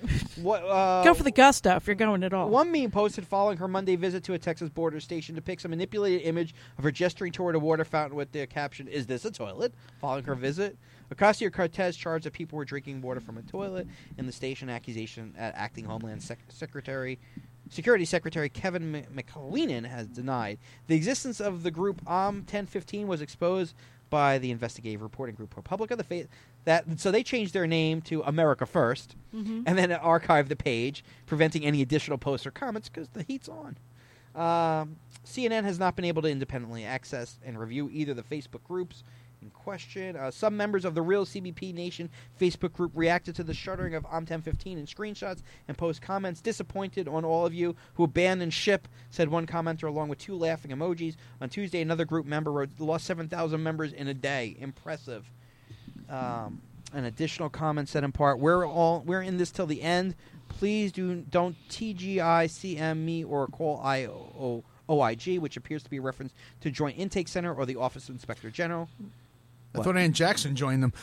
Go for the gusto if you're going at all. One meme posted following her Monday visit to a Texas border station depicts a manipulated image of her gesturing toward a water fountain with the caption, "Is this a toilet?" Following her visit, Ocasio-Cortez charged that people were drinking water from a toilet in the station. Accusation at acting Homeland Security Secretary Kevin McAleenan has denied. The existence of the group 1015 was exposed by the investigative reporting group ProPublica. So they changed their name to America First, and then archived the page, preventing any additional posts or comments because the heat's on. CNN has not been able to independently access and review either the Facebook groups in question. Some members of the Real CBP Nation Facebook group reacted to the shuttering of 1015 in screenshots and post comments. "Disappointed on all of you who abandoned ship," said one commenter along with 2 laughing emojis. On Tuesday, another group member wrote, "Lost 7,000 members in a day. Impressive." An additional comment said in part, "We're in this till the end. Please don't TGICM me or call OIG," which appears to be a reference to Joint Intake Center or the Office of Inspector General. I thought Ann Jackson joined them.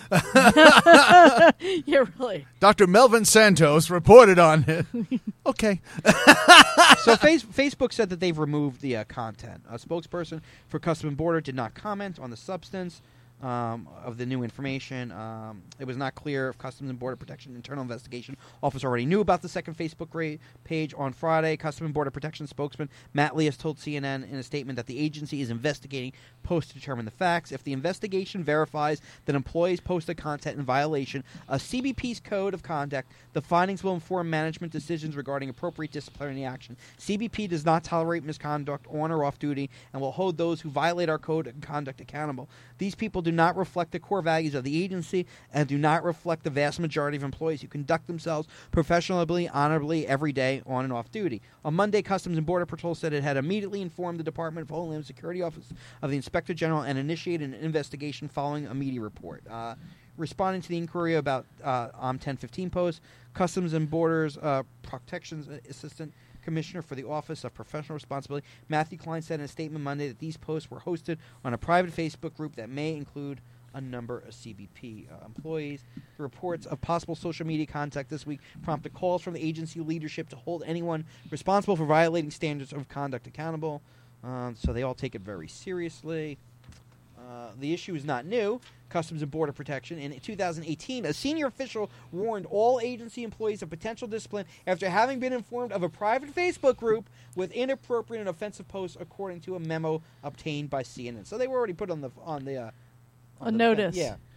Yeah, really. Dr. Melvin Santos reported on it. Okay. So Facebook said that they've removed the content. A spokesperson for Customs and Border did not comment on the substance of the new information. It was not clear if Customs and Border Protection Internal Investigation Office already knew about the second Facebook page on Friday. Customs and Border Protection spokesman Matt Leas told CNN in a statement that the agency is investigating posts to determine the facts. If the investigation verifies that employees posted content in violation of CBP's code of conduct, the findings will inform management decisions regarding appropriate disciplinary action. CBP does not tolerate misconduct on or off duty and will hold those who violate our code of conduct accountable. These people do not reflect the core values of the agency and do not reflect the vast majority of employees who conduct themselves professionally, honorably every day on and off duty. On Monday, Customs and Border Patrol said it had immediately informed the Department of Homeland Security Office of the Inspector General and initiated an investigation following a media report. Responding to the inquiry about 1015 posts, Customs and Borders Protection's Assistant Commissioner for the Office of Professional Responsibility, Matthew Klein, said in a statement Monday that these posts were hosted on a private Facebook group that may include a number of CBP employees. The reports of possible social media contact this week prompted calls from the agency leadership to hold anyone responsible for violating standards of conduct accountable. So they all take it very seriously. The issue is not new. Customs and Border Protection. In 2018, a senior official warned all agency employees of potential discipline after having been informed of a private Facebook group with inappropriate and offensive posts, according to a memo obtained by CNN. So they were already put on the notice. Yeah.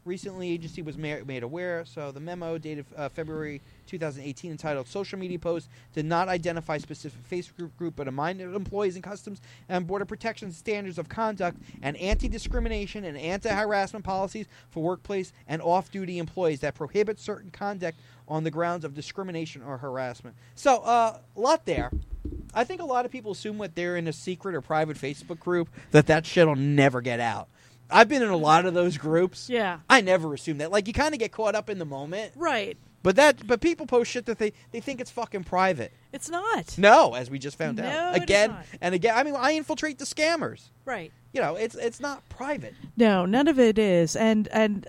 Recently, agency was made aware. So the memo dated February 2018 entitled Social Media Posts did not identify specific Facebook group but reminded employees and Customs and Border Protection standards of conduct and anti-discrimination and anti-harassment policies for workplace and off-duty employees that prohibit certain conduct on the grounds of discrimination or harassment. So, a lot there. I think a lot of people assume that they're in a secret or private Facebook group that shit will never get out. I've been in a lot of those groups. Yeah. I never assume that. Like, you kind of get caught up in the moment. Right. But people post shit that they think it's fucking private. It's not. No, as we just found out. Again it is not. and again. I mean, I infiltrate the scammers. Right. You know, it's not private. No, none of it is. And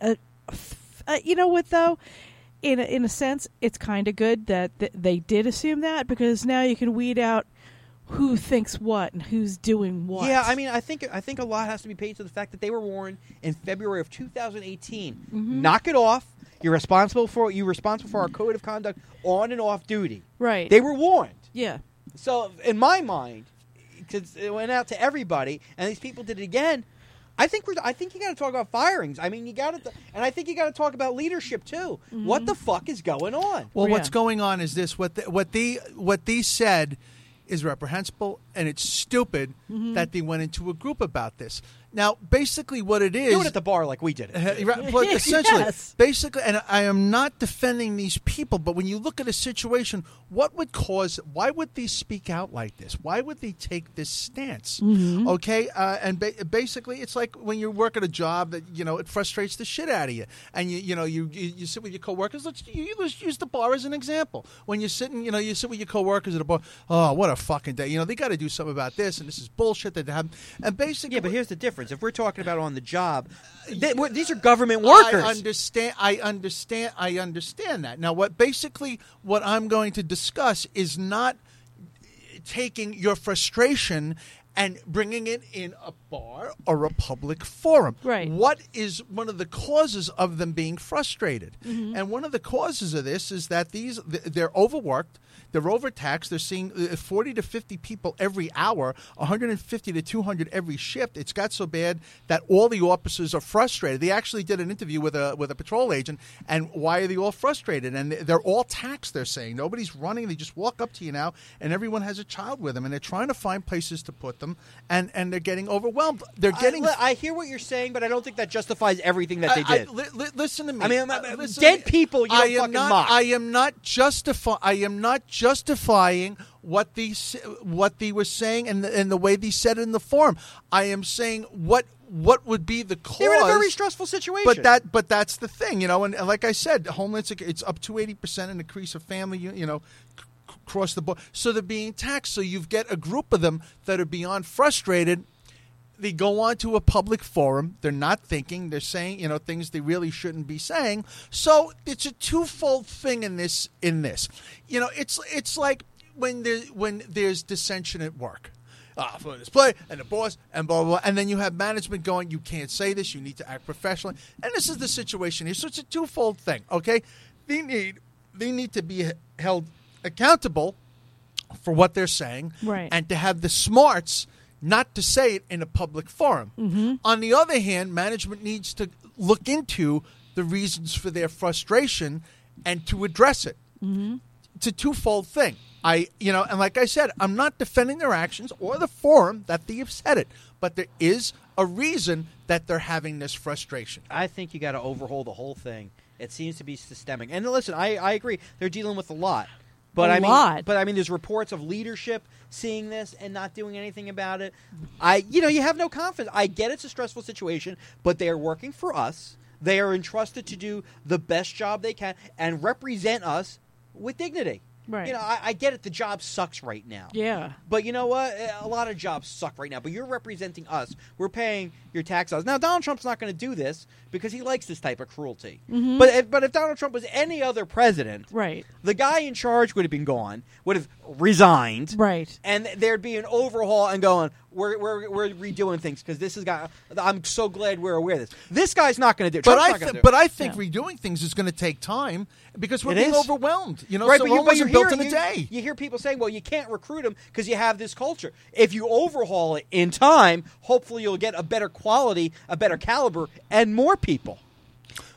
you know what, though? In a sense, it's kind of good that they did assume that, because now you can weed out who thinks what and who's doing what. Yeah, I mean, I think a lot has to be paid to the fact that they were warned in February of 2018. Mm-hmm. Knock it off. You're responsible for our code of conduct on and off duty. Right. They were warned. Yeah. So in my mind, because it went out to everybody, and these people did it again. I think you got to talk about firings. I mean, and I think you got to talk about leadership too. Mm-hmm. What the fuck is going on? Well, Yeah. what's going on is this: what these said is reprehensible, and it's stupid that they went into a group about this. Now, basically, what it is, Do it at the bar like we did it. But essentially, Yes. basically, and I am not defending these people, but when you look at a situation, why would they speak out like this? Why would they take this stance? Okay, and basically, it's like when you work at a job that it frustrates the shit out of you, and you sit with your coworkers. Let's use the bar as an example. When you're sitting, you sit with your coworkers at a bar. Oh, what a fucking day! They got to do something about this, and this is bullshit that they have. And basically, Yeah, but here's the difference. If we're talking about on the job, these are government workers. I understand that. Now, what I'm going to discuss is not taking your frustration and bringing it in a bar or a public forum. Right. What is one of the causes of them being frustrated? And one of the causes of this is that they're overworked. They're overtaxed. They're seeing 40 to 50 people every hour, 150 to 200 every shift. It's got so bad that all the officers are frustrated. They actually did an interview with a patrol agent, and why are they all frustrated? And they're all taxed, they're saying. Nobody's running. They just walk up to you now, and everyone has a child with them, and they're trying to find places to put them, and they're getting overwhelmed. They're getting. I hear what you're saying, but I don't think that justifies everything that they did. Listen to me. I mean, listen dead to me. people, you don't fucking mock. I am not justifying what they were saying and the way they said it in the forum. I am saying what would be the cause. They're in a very stressful situation. But that's the thing, and like I said, Homeland Security, it's up to 80% an increase of family, across the board. So they're being taxed. So you get a group of them that are beyond frustrated. They go on to a public forum. They're not thinking. They're saying, things they really shouldn't be saying. So it's a twofold thing in this. It's like when there's dissension at work. For display and the boss and blah, blah, blah. And then you have management going, you can't say this. You need to act professionally. And this is the situation here. So it's a twofold thing. Okay, they need to be held accountable for what they're saying, Right. and to have the smarts not to say it in a public forum. On the other hand, management needs to look into the reasons for their frustration and to address it. It's a twofold thing. And like I said, I'm not defending their actions or the forum that they have said it, but there is a reason that they're having this frustration. I think you got to overhaul the whole thing. It seems to be systemic. And listen, I agree. They're dealing with a lot. But I mean, there's reports of leadership seeing this and not doing anything about it. You have no confidence. I get it's a stressful situation, but they are working for us. They are entrusted to do the best job they can and represent us with dignity. Right. I get it. The job sucks right now. Yeah. But you know what? A lot of jobs suck right now. But you're representing us. We're paying your tax dollars. Now, Donald Trump's not going to do this because he likes this type of cruelty. But if Donald Trump was any other president, Right. the guy in charge would have been gone, would have resigned, Right. and there'd be an overhaul and going, we're redoing things because this has got. I'm so glad we're aware of this. This guy's not going to do it. Trump's not gonna do it. But I think redoing things is going to take time because we're being overwhelmed. Right, so Rome wasn't built in a day. You hear people saying, well, you can't recruit them because you have this culture. If you overhaul it in time, hopefully you'll get a better quality, a better caliber, and more people.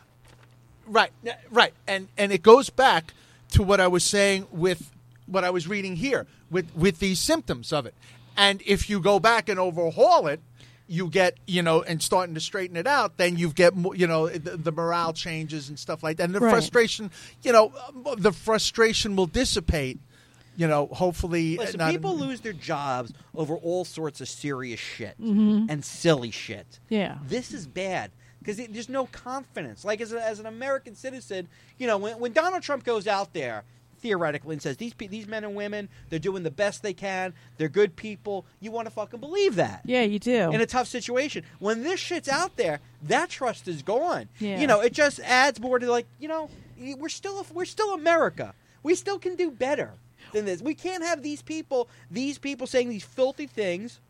Right, and it goes back to what I was saying with what I was reading here with these symptoms of it. And if you go back and overhaul it, you get, and starting to straighten it out, then you get, the morale changes and stuff like that. And the frustration, the frustration will dissipate, hopefully. Listen, people lose their jobs over all sorts of serious shit and silly shit. Yeah. This is bad because there's no confidence. Like, as an American citizen, when Donald Trump goes out there, theoretically, and says these men and women, they're doing the best they can, they're good people, you want to fucking believe that. Yeah, you do. In a tough situation. When this shit's out there, that trust is gone. Yeah. It just adds more to, we're still America. We still can do better than this. We can't have these people saying these filthy things,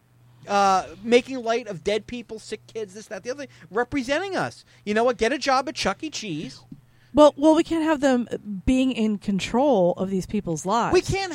making light of dead people, sick kids, this, that, the other thing, representing us. You know what? Get a job at Chuck E. Cheese. Well, we can't have them being in control of these people's lives. We can't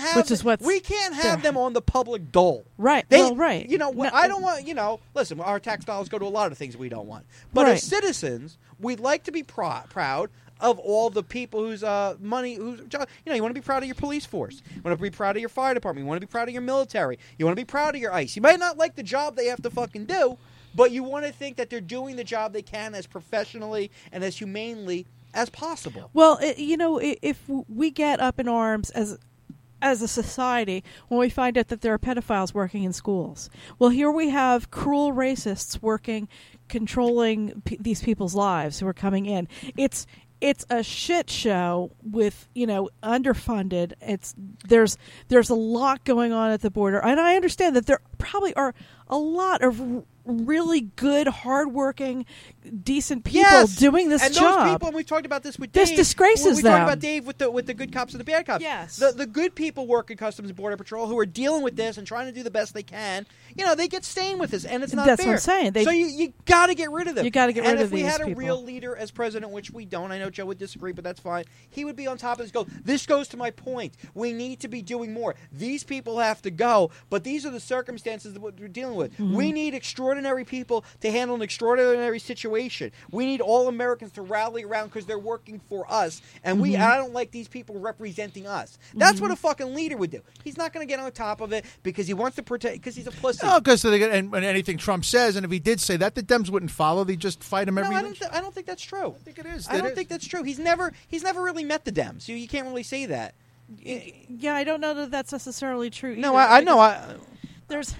have them on the public dole. Right. Right. I don't want, listen, our tax dollars go to a lot of things we don't want. But as citizens, we'd like to be proud of all the people whose money, you want to be proud of your police force. You want to be proud of your fire department. You want to be proud of your military. You want to be proud of your ICE. You might not like the job they have to fucking do, but you want to think that they're doing the job they can as professionally and as humanely as possible. Well, if we get up in arms as a society when we find out that there are pedophiles working in schools, well, here we have cruel racists controlling these people's lives who are coming in. It's a shit show with underfunded. There's a lot going on at the border, and I understand that there probably are a lot of really good, hardworking, decent people doing this job. And those people, and we talked about this with Dave. This disgraces them. We talked about Dave with the good cops and the bad cops. Yes. The good people work in Customs and Border Patrol who are dealing with this and trying to do the best they can, they get stained with this, and it's not That's fair. what I'm saying. So you got to get rid of them. You got to get rid of these people. And if we had a real leader as president, which we don't, I know Joe would disagree, but that's fine, he would be on top of this. This goes to my point. We need to be doing more. These people have to go, but these are the circumstances that we're dealing with. Mm-hmm. We need extraordinary people to handle an extraordinary situation. We need all Americans to rally around because they're working for us, and I don't like these people representing us. That's what a fucking leader would do. He's not going to get on top of it because he wants to protect, because he's a pussy. No, because and anything Trump says, and if he did say that, the Dems wouldn't follow. They just fight him every. I don't think that's true. I think it is. I don't think that's true. He's never really met the Dems. You can't really say that. Yeah, I don't know that that's necessarily true either. No, I know. There's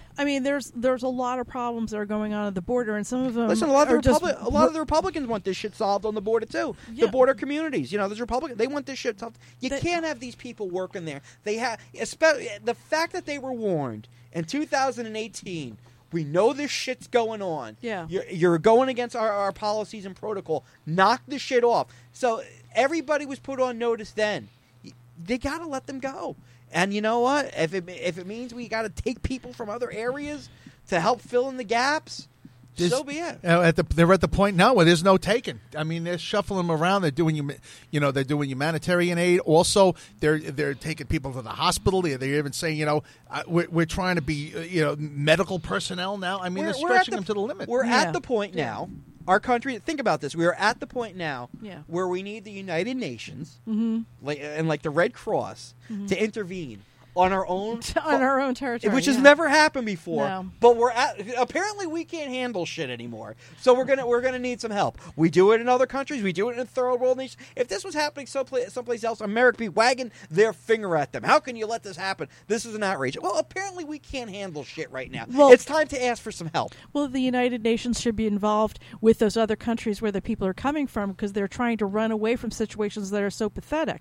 a lot of problems that are going on at the border, and some of them. Listen, a lot of the Republicans want this shit solved on the border too. Yeah. The border communities, there's Republicans. They want this shit solved. You can't have these people working there. They have, especially the fact that they were warned in 2018. We know this shit's going on. Yeah, you're going against our policies and protocol. Knock this shit off. So everybody was put on notice then. They got to let them go. And you know what? If it means we got to take people from other areas to help fill in the gaps, so be it. They're at the point now where there's no taking. I mean, they're shuffling them around. They're doing they're doing humanitarian aid. Also, they're taking people to the hospital. They're even saying, we're trying to be medical personnel now. I mean, they're stretching them to the limit. We're at the point now. Our country, think about this. We are at the point now where we need the United Nations and the Red Cross to intervene on our own territory, which has never happened before. No. But apparently we can't handle shit anymore. So we're gonna need some help. We do it in other countries. We do it in third world nations. If this was happening someplace else, America would be wagging their finger at them. How can you let this happen? This is an outrage. Well, apparently we can't handle shit right now. Well, it's time to ask for some help. Well, the United Nations should be involved with those other countries where the people are coming from because they're trying to run away from situations that are so pathetic.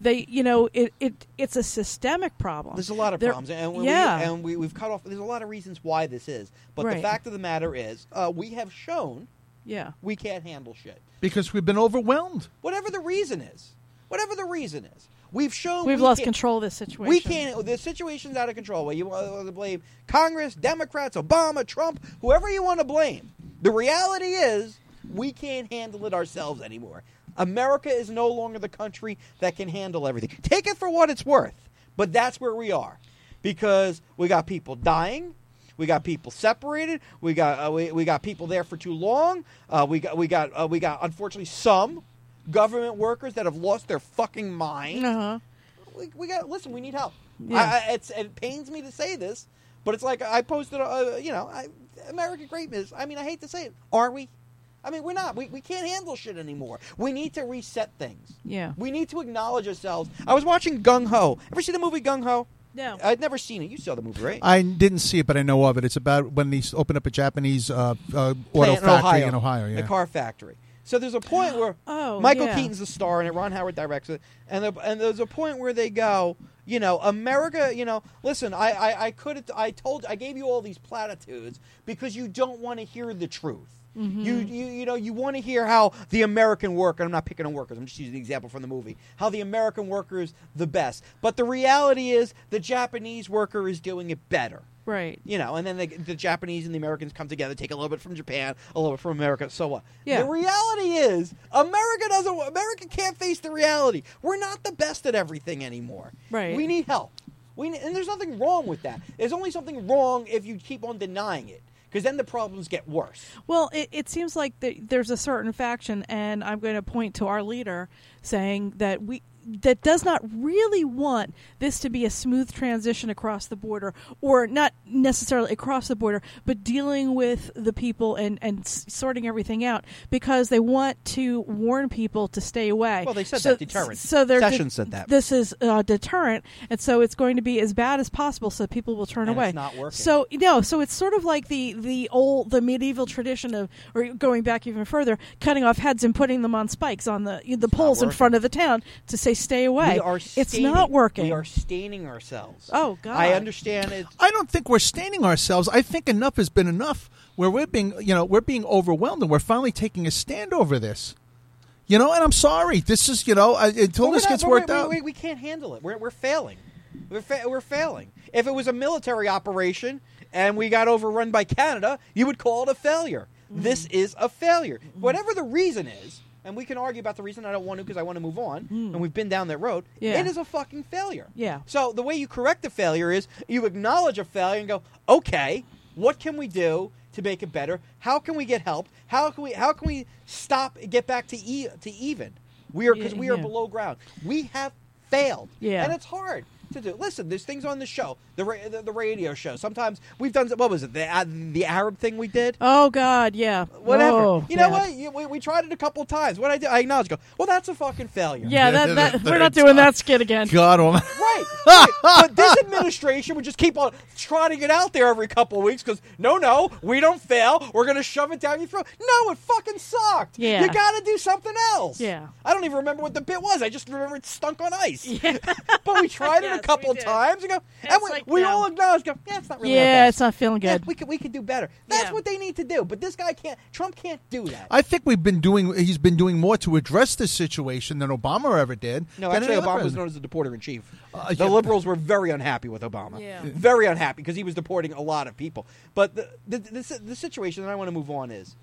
It's a systemic problem. There's a lot of problems, and we've cut off. There's a lot of reasons why this is, but the fact of the matter is, we have shown, we can't handle shit because we've been overwhelmed. Whatever the reason is, we've shown we've lost control of this situation. We can't. The situation's out of control. Well, you want to blame Congress, Democrats, Obama, Trump, whoever you want to blame. The reality is, we can't handle it ourselves anymore. America is no longer the country that can handle everything. Take it for what it's worth. But that's where we are, because we got people dying, we got people separated, we got people there for too long. We got unfortunately some government workers that have lost their fucking mind. Uh-huh. We got listen. We need help. Yeah. It pains me to say this, but it's like I posted. American greatness. I mean, I hate to say it. Are we? I mean, we're not. We can't handle shit anymore. We need to reset things. Yeah. We need to acknowledge ourselves. I was watching Gung Ho. Ever see the movie Gung Ho? No. I'd never seen it. You saw the movie, right? I didn't see it, but I know of it. It's about when they opened up a Japanese auto Plant factory in Ohio. Yeah. The car factory. So there's a point where Oh, Michael yeah. Keaton's the star in it. Ron Howard directs it, and there's a point where they go, America. Listen, I gave you all these platitudes because you don't want to hear the truth. Mm-hmm. You want to hear how the American worker. I'm not picking on workers. I'm just using the example from the movie. How the American worker is the best, but the reality is the Japanese worker is doing it better. Right. And then the Japanese and the Americans come together, take a little bit from Japan, a little bit from America. So what? Yeah. The reality is, America can't face the reality. We're not the best at everything anymore. Right. We need help. And there's nothing wrong with that. There's only something wrong if you keep on denying it, because then the problems get worse. Well, it seems like there's a certain faction, and I'm going to point to our leader saying that that does not really want this to be a smooth transition across the border, or not necessarily across the border, but dealing with the people and sorting everything out, because they want to warn people to stay away. Well, they said that, deterrent. So Sessions said that. This is deterrent, and so it's going to be as bad as possible so people will turn And away. it's not working. So it's sort of like the medieval tradition of, or going back even further, cutting off heads and putting them on spikes on the poles in front of the town to say stay away. It's not working. We are staining ourselves. Oh, God. I understand it. I don't think we're staining ourselves. I think enough has been enough. Where we're being overwhelmed, and we're finally taking a stand over this. And I'm sorry. This is until this gets worked out. We can't handle it. We're failing. We're failing. If it was a military operation and we got overrun by Canada, you would call it a failure. This is a failure. Whatever the reason is. And we can argue about the reason. I don't want to, because I want to move on. And we've been down that road. Yeah. It is a fucking failure. Yeah. So the way you correct a failure is you acknowledge a failure and go, okay, what can we do to make it better? How can we get help? How can we stop and get back to even? We are below ground. We have failed. Yeah. And it's hard to do. Listen, there's things on the show, the radio show. Sometimes we've done, what was it, the Arab thing we did? Oh, God, yeah. Whatever. Oh, you know bad. what? We tried it a couple of times. What I did, I acknowledge, go, well, that's a fucking failure. Yeah, we're not doing that skit again. God almighty. Right. But this administration would just keep on trotting it out there every couple of weeks because, no, we don't fail. We're going to shove it down your throat. No, it fucking sucked. Yeah. You got to do something else. Yeah. I don't even remember what the bit was. I just remember it stunk on ice. Yeah. But we tried it Yes, a couple we did. times and go, It's and like, we no. all acknowledge, go, yeah, it's not really our Yeah, best. it's not feeling Yeah, good. we could do better. That's Yeah. what they need to do. But this guy can't. Trump can't do that. I think he's been doing more to address this situation than Obama ever did. No, than actually, any other Obama was president. known as the deporter in chief. Yeah. The liberals were very unhappy with Obama. Yeah. Very unhappy because he was deporting a lot of people. But the situation that I want to move on is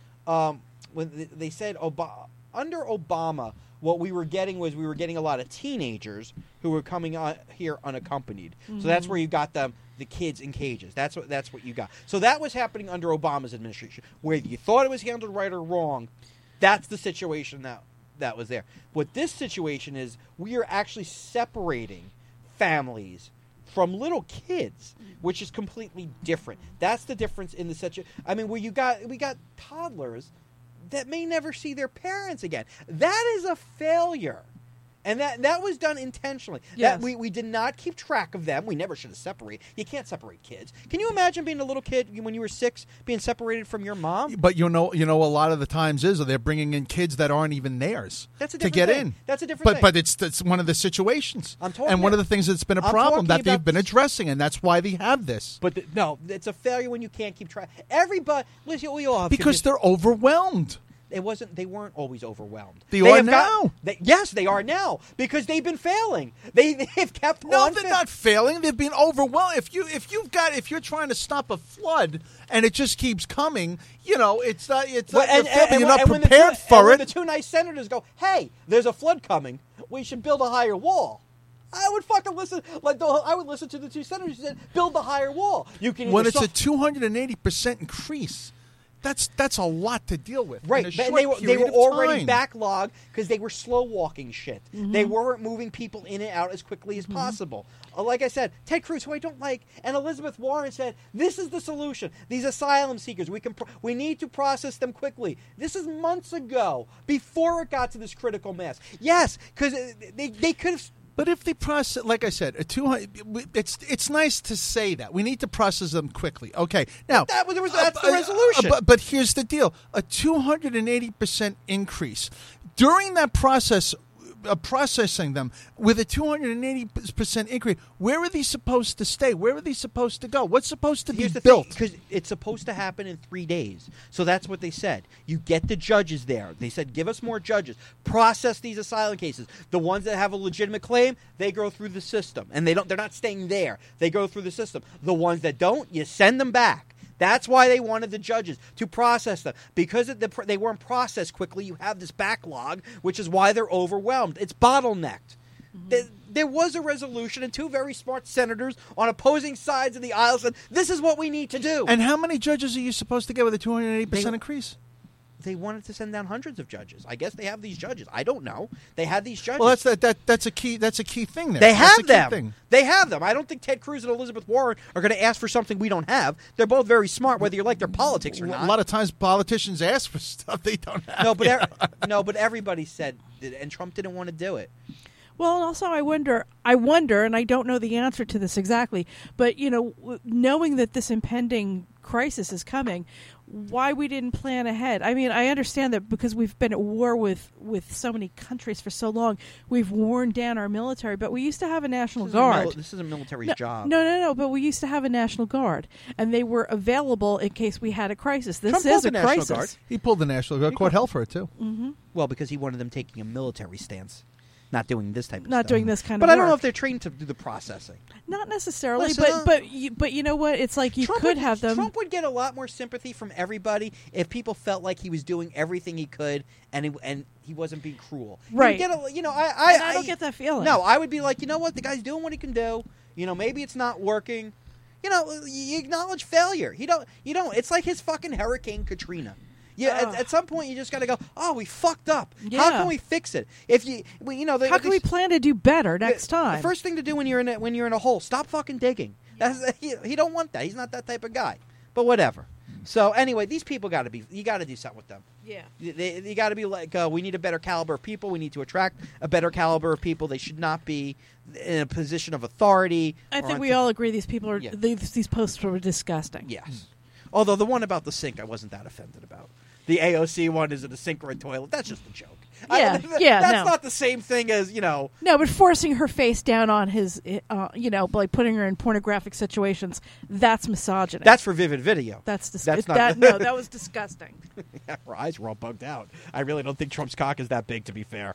when they said under Obama, what we were getting a lot of teenagers who were coming here unaccompanied. So that's where you got the kids in cages. That's what you got. So that was happening under Obama's administration. Whether you thought it was handled right or wrong, that's the situation that was there. What this situation is, we are actually separating families from little kids, which is completely different. That's the difference in the situation. I mean, where we got toddlers that may never see their parents again. That is a failure. And that was done intentionally. Yes. That we did not keep track of them. We never should have separated. You can't separate kids. Can you imagine being a little kid when you were 6, being separated from your mom? But a lot of the times they're bringing in kids that aren't even theirs That's a to different get thing. in. That's a different thing. But it's one of the situations. I'm talking and one of about- the things that's been a I'm problem that talking they've about- been addressing, and that's why they have this. But no, it's a failure when you can't keep track. Everybody, listen, we all have Because they're overwhelmed. They weren't always overwhelmed. They are have now. Yes, they are now because they've been failing. They've kept No, on. they're not failing. They've been overwhelmed. If you're trying to stop a flood and it just keeps coming, it's not. You're not prepared for when it. the two nice senators go, "Hey, there's a flood coming. We should build a higher wall." I would fucking listen. I would listen to the two senators who said, "Build the higher wall." You can When either it's a 280% increase. That's a lot to deal with. Right, in a and short they were period of already time. backlogged because they were slow walking shit. They weren't moving people in and out as quickly as possible. Like I said, Ted Cruz, who I don't like, and Elizabeth Warren said, "This is the solution. These asylum seekers, we need to process them quickly." This is months ago, before it got to this critical mass. Yes, because they could have. But if they process, like I said, 200, it's nice to say that we need to process them quickly. Okay, now That's the resolution. But here's the deal: a 280% increase during that process. Processing them with a 280% increase. Where are these supposed to stay? Where are these supposed to go? What's supposed to be built? Because it's supposed to happen in 3 days. So that's what they said. You get the judges there. They said, give us more judges. Process these asylum cases. The ones that have a legitimate claim, they go through the system, and they're not staying there. They go through the system. The ones that don't, you send them back. That's why they wanted the judges to process them. Because they weren't processed quickly, you have this backlog, which is why they're overwhelmed. It's bottlenecked. There was a resolution, and two very smart senators on opposing sides of the aisle said, this is what we need to do. And how many judges are you supposed to get with a 280% increase? They wanted to send down hundreds of judges. I guess they have these judges. I don't know. They had these judges. Well, that's a key thing there. They That's have a key them. thing. They have them. I don't think Ted Cruz and Elizabeth Warren are going to ask for something we don't have. They're both very smart, whether you like their politics or not. A lot of times politicians ask for stuff they don't have. No, but everybody said, and Trump didn't want to do it. Well, and also I wonder, and I don't know the answer to this exactly, but, knowing that this impending crisis is coming, why we didn't plan ahead. I mean, I understand that because we've been at war with so many countries for so long, we've worn down our military, but we used to have a National Guard. This is a military's job. No, but we used to have a National Guard, and they were available in case we had a crisis. This Trump is pulled a the National crisis. Guard. He pulled the National Guard, caught hell for it, too. Well, because he wanted them taking a military stance. Not doing this type of stuff. Not doing this kind but of I don't know work. if they're trained to do the processing. Not necessarily, Listen, but you know what? It's like you Trump could have them. Trump would get a lot more sympathy from everybody if people felt like he was doing everything he could and he wasn't being cruel. Right. He would get I don't get that feeling. No, I would be like, you know what? The guy's doing what he can do. Maybe it's not working. You acknowledge failure. You don't. It's like his fucking Hurricane Katrina. Yeah, at some point you just got to go, oh, we fucked up. Yeah. How can we fix it? If how can we plan to do better next time? The first thing to do when you're in a hole, stop fucking digging. He don't want that. He's not that type of guy. But whatever. So anyway, these people you got to do something with them. Yeah. You got to be like, we need a better caliber of people. We need to attract a better caliber of people. They should not be in a position of authority. I think we all agree these people are these posts were disgusting. Yes. Although the one about the sink, I wasn't that offended about. The AOC one, is it a sink or a toilet? That's just a joke. That's not the same thing as, No, but forcing her face down on his, by putting her in pornographic situations, that's misogyny. That's for Vivid Video. That's not. That was disgusting. Yeah, her eyes were all bugged out. I really don't think Trump's cock is that big, to be fair.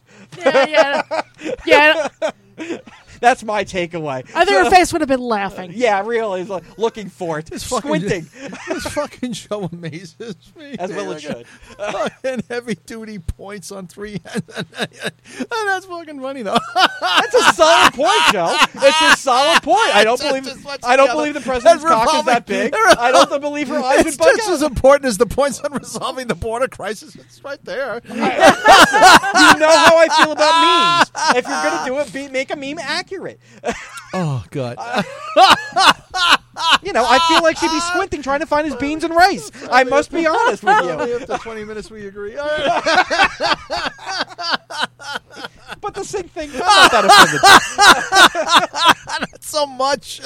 Yeah. That's my takeaway. I think her face would have been laughing. Yeah, really. It's like looking for it. Squinting. This fucking show amazes me. As well it should. And heavy-duty points on 3 hands. That's fucking funny, though. That's a solid point, Joe. It's a solid point. I don't believe the president's cock is that big. I don't believe her eyes would bug out. It's just as important as the points on resolving the border crisis. It's right there. You know how I feel about memes. If you're going to do it, make a meme accurate. Oh, God. I feel like she'd be squinting trying to find his beans and rice. I must be honest with you. Only after 20 minutes we agree. But the same thing, I'm not that offended. Not so much.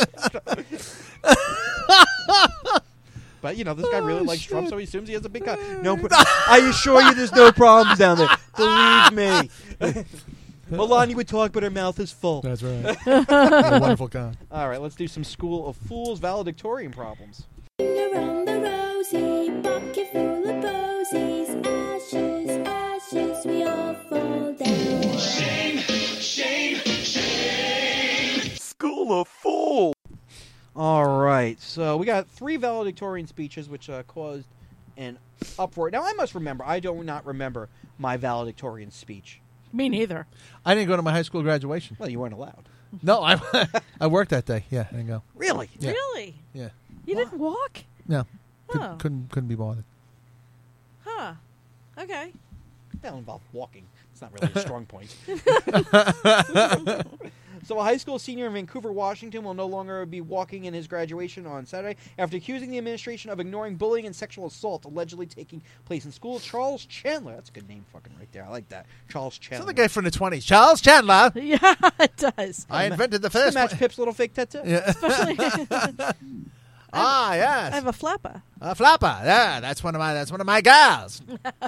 But, this guy really likes Trump, so he assumes he has a big cock. No, I assure you there's no problems down there. Believe me. Melania would talk, but her mouth is full. That's right. A wonderful guy. All right, let's do some School of Fools valedictorian problems. Around the rosy, bucket full of posies, ashes, ashes, we all fall down. Shame, shame, shame. School of Fools. All right, so we got 3 valedictorian speeches, which caused an uproar. Now, I must remember, I do not remember my valedictorian speech. Me neither. I didn't go to my high school graduation. Well, you weren't allowed. No, I worked that day. Yeah, I didn't go. Really? Yeah. Really? Yeah. You didn't walk? No. Oh. Couldn't be bothered. Huh. Okay. That'll involve walking. It's not really a strong point. So a high school senior in Vancouver, Washington will no longer be walking in his graduation on Saturday after accusing the administration of ignoring bullying and sexual assault allegedly taking place in school. Charles Chandler. That's a good name fucking right there. I like that. Charles Chandler. It's the guy from the 20s. Charles Chandler. Yeah, it does. I invented the Does it first match one. Pip's little fake tattoo? Yeah. Especially, Yes. I have a flapper. A flapper. Yeah, that's one of my gals.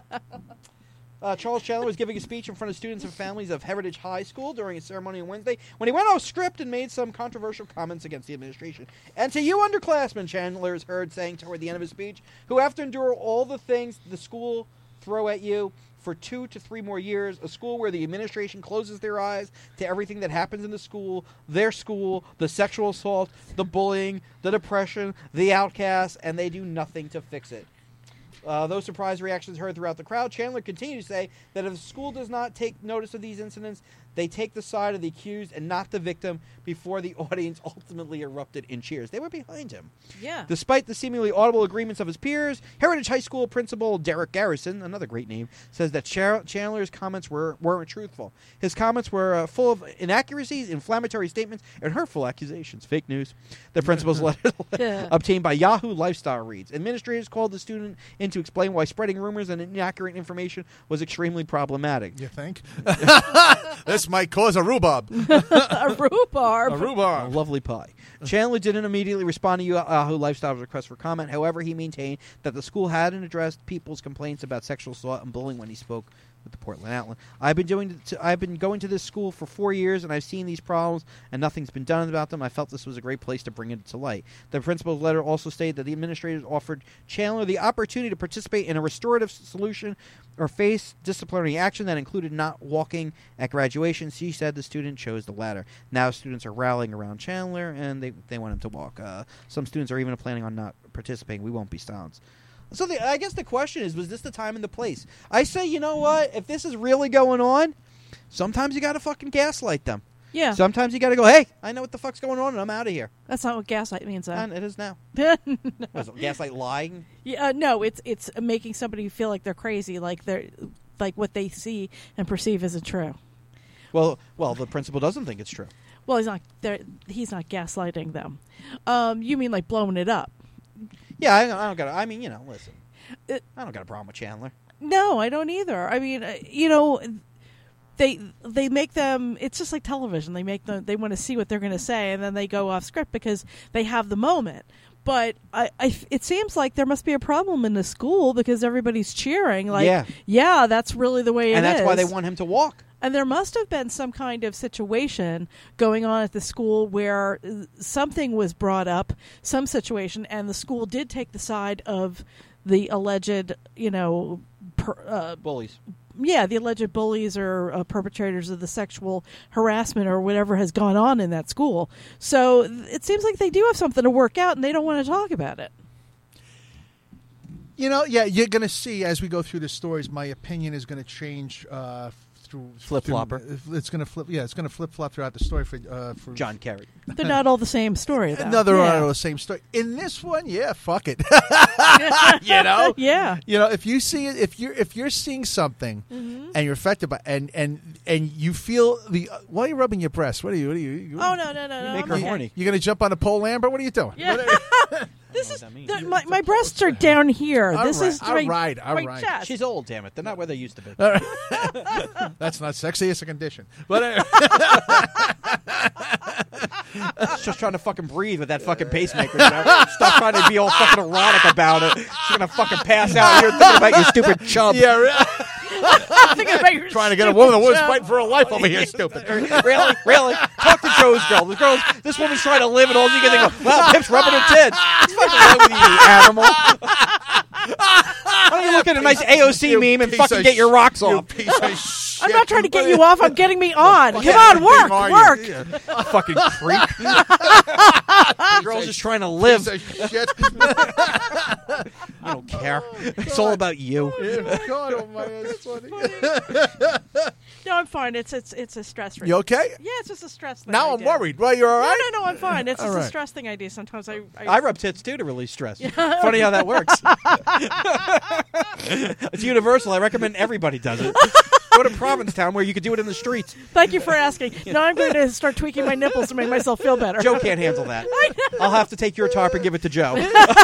Charles Chandler was giving a speech in front of students and families of Heritage High School during a ceremony on Wednesday when he went off script and made some controversial comments against the administration. And to you underclassmen, Chandler is heard saying toward the end of his speech, who have to endure all the things the school throw at you for 2 to 3 more years, a school where the administration closes their eyes to everything that happens in the school, their school, the sexual assault, the bullying, the depression, the outcasts, and they do nothing to fix it. Those surprise reactions heard throughout the crowd. Chandler continued to say that if the school does not take notice of these incidents, they take the side of the accused and not the victim before the audience ultimately erupted in cheers. They were behind him. Yeah. Despite the seemingly audible agreements of his peers, Heritage High School principal Derek Garrison, another great name, says that Chandler's comments weren't truthful. His comments were full of inaccuracies, inflammatory statements, and hurtful accusations. Fake news. The principal's letter obtained by Yahoo Lifestyle reads, administrators called the student in to explain why spreading rumors and inaccurate information was extremely problematic. You think? This might cause a rhubarb. A rhubarb. A rhubarb. A lovely pie. Chandler didn't immediately respond to Yahoo Lifestyle's request for comment. However, he maintained that the school hadn't addressed people's complaints about sexual assault and bullying when he spoke with the Portland Outlet. I've been going to this school for 4 years, and I've seen these problems, and nothing's been done about them. I felt this was a great place to bring it to light. The principal's letter also stated that the administrators offered Chandler the opportunity to participate in a restorative solution or face disciplinary action that included not walking at graduation. She said the student chose the latter. Now students are rallying around Chandler, and they want him to walk. Some students are even planning on not participating. We won't be silenced. So I guess the question is, was this the time and the place? I say, you know what? If this is really going on, sometimes you got to fucking gaslight them. Yeah. Sometimes you got to go, hey, I know what the fuck's going on, and I'm out of here. That's not what gaslight means, though. And it is now. No. Was it gaslight lying? Yeah, no, it's making somebody feel like they're crazy, like what they see and perceive isn't true. Well, the principal doesn't think it's true. Well, he's not gaslighting them. You mean like blowing it up? Yeah, I don't got. I mean, listen, I don't got a problem with Chandler. No, I don't either. I mean, they make them. It's just like television. They make them. They want to see what they're going to say, and then they go off script because they have the moment. But it seems like there must be a problem in the school because everybody's cheering. Like, yeah, that's really the way it is. And that's why they want him to walk. And there must have been some kind of situation going on at the school where something was brought up, some situation, and the school did take the side of the alleged, bullies. Yeah, the alleged bullies or perpetrators of the sexual harassment or whatever has gone on in that school. So it seems like they do have something to work out, and they don't want to talk about it. You're going to see as we go through the stories, my opinion is going to change flip-flopper. It's going to flip. Yeah, it's going to flip-flop throughout the story for John Kerry. They're not all the same story, though. No, they're not all the same story. In this one, yeah, fuck it. Yeah. If you see it, if you're seeing something and you're affected by and you feel why are you rubbing your breast? What are you? Oh no. You make her horny. You're going to jump on a pole, Lambert? What are you doing? Yeah. This is my breasts are down here. This is all right. my chest. She's old, damn it. They're not where they used to be. That's not sexy. It's a condition. But She's just trying to fucking breathe with that fucking pacemaker. Stop trying to be all fucking erotic about it. She's gonna fucking pass out here thinking about your stupid chub. Yeah, thinking about your trying to get a woman that was fighting for her life over here. Stupid. Really? Talk to Joe's girl. This woman's trying to live, and all you can think of, well, Pip's rubbing her tits. What's fucking wrong with you animal? Why don't you look at a nice AOC meme and fucking get your rocks off? Piece of shit. I'm not trying to get you off. I'm getting me on. Come on, work. Yeah. Fucking freak. The girl's just trying to live. Piece of shit. I don't care. It's all about you. God almighty, that's funny. No, I'm fine. It's a stress. You okay? Yeah, it's just a stress thing. Now I I'm do. worried. Well, you're all right? No, I'm fine. It's All just right. a stress thing I do. Sometimes I I rub tits too to release stress. Funny how that works. It's universal. I recommend everybody does it. Go to Provincetown where you could do it in the streets. Thank you for asking. Now I'm going to start tweaking my nipples to make myself feel better. Joe can't handle that. I'll have to take your tarp and give it to Joe.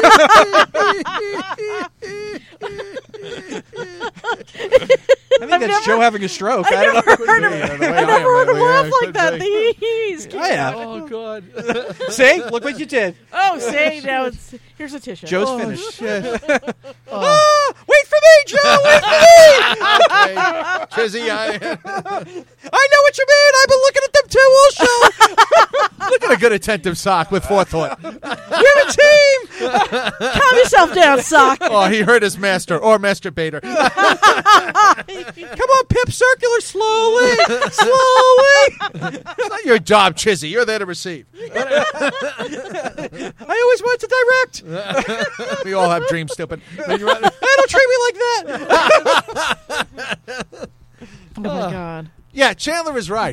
I think that's Joe having a stroke. I don't know. I never heard him laugh like that. He's cute. I have. Oh, God. See? Look what you did. Oh, say now here's a tissue. Joe's Oh, finished. Shit. Ah, wait for me, Joe! Wait for me! Okay. Chizzy, I know what you mean. I've been looking at them too all show. look at a good attentive sock with forethought. We're a team. Calm yourself down, sock. Oh, he hurt his master or masturbator. Come on, Pip, circular, slowly, slowly. It's not your job, Chizzy. You're there to receive. I always wanted to direct. We all have dreams, stupid. Hey, don't treat me like that. Oh my God. Yeah, Chandler is right.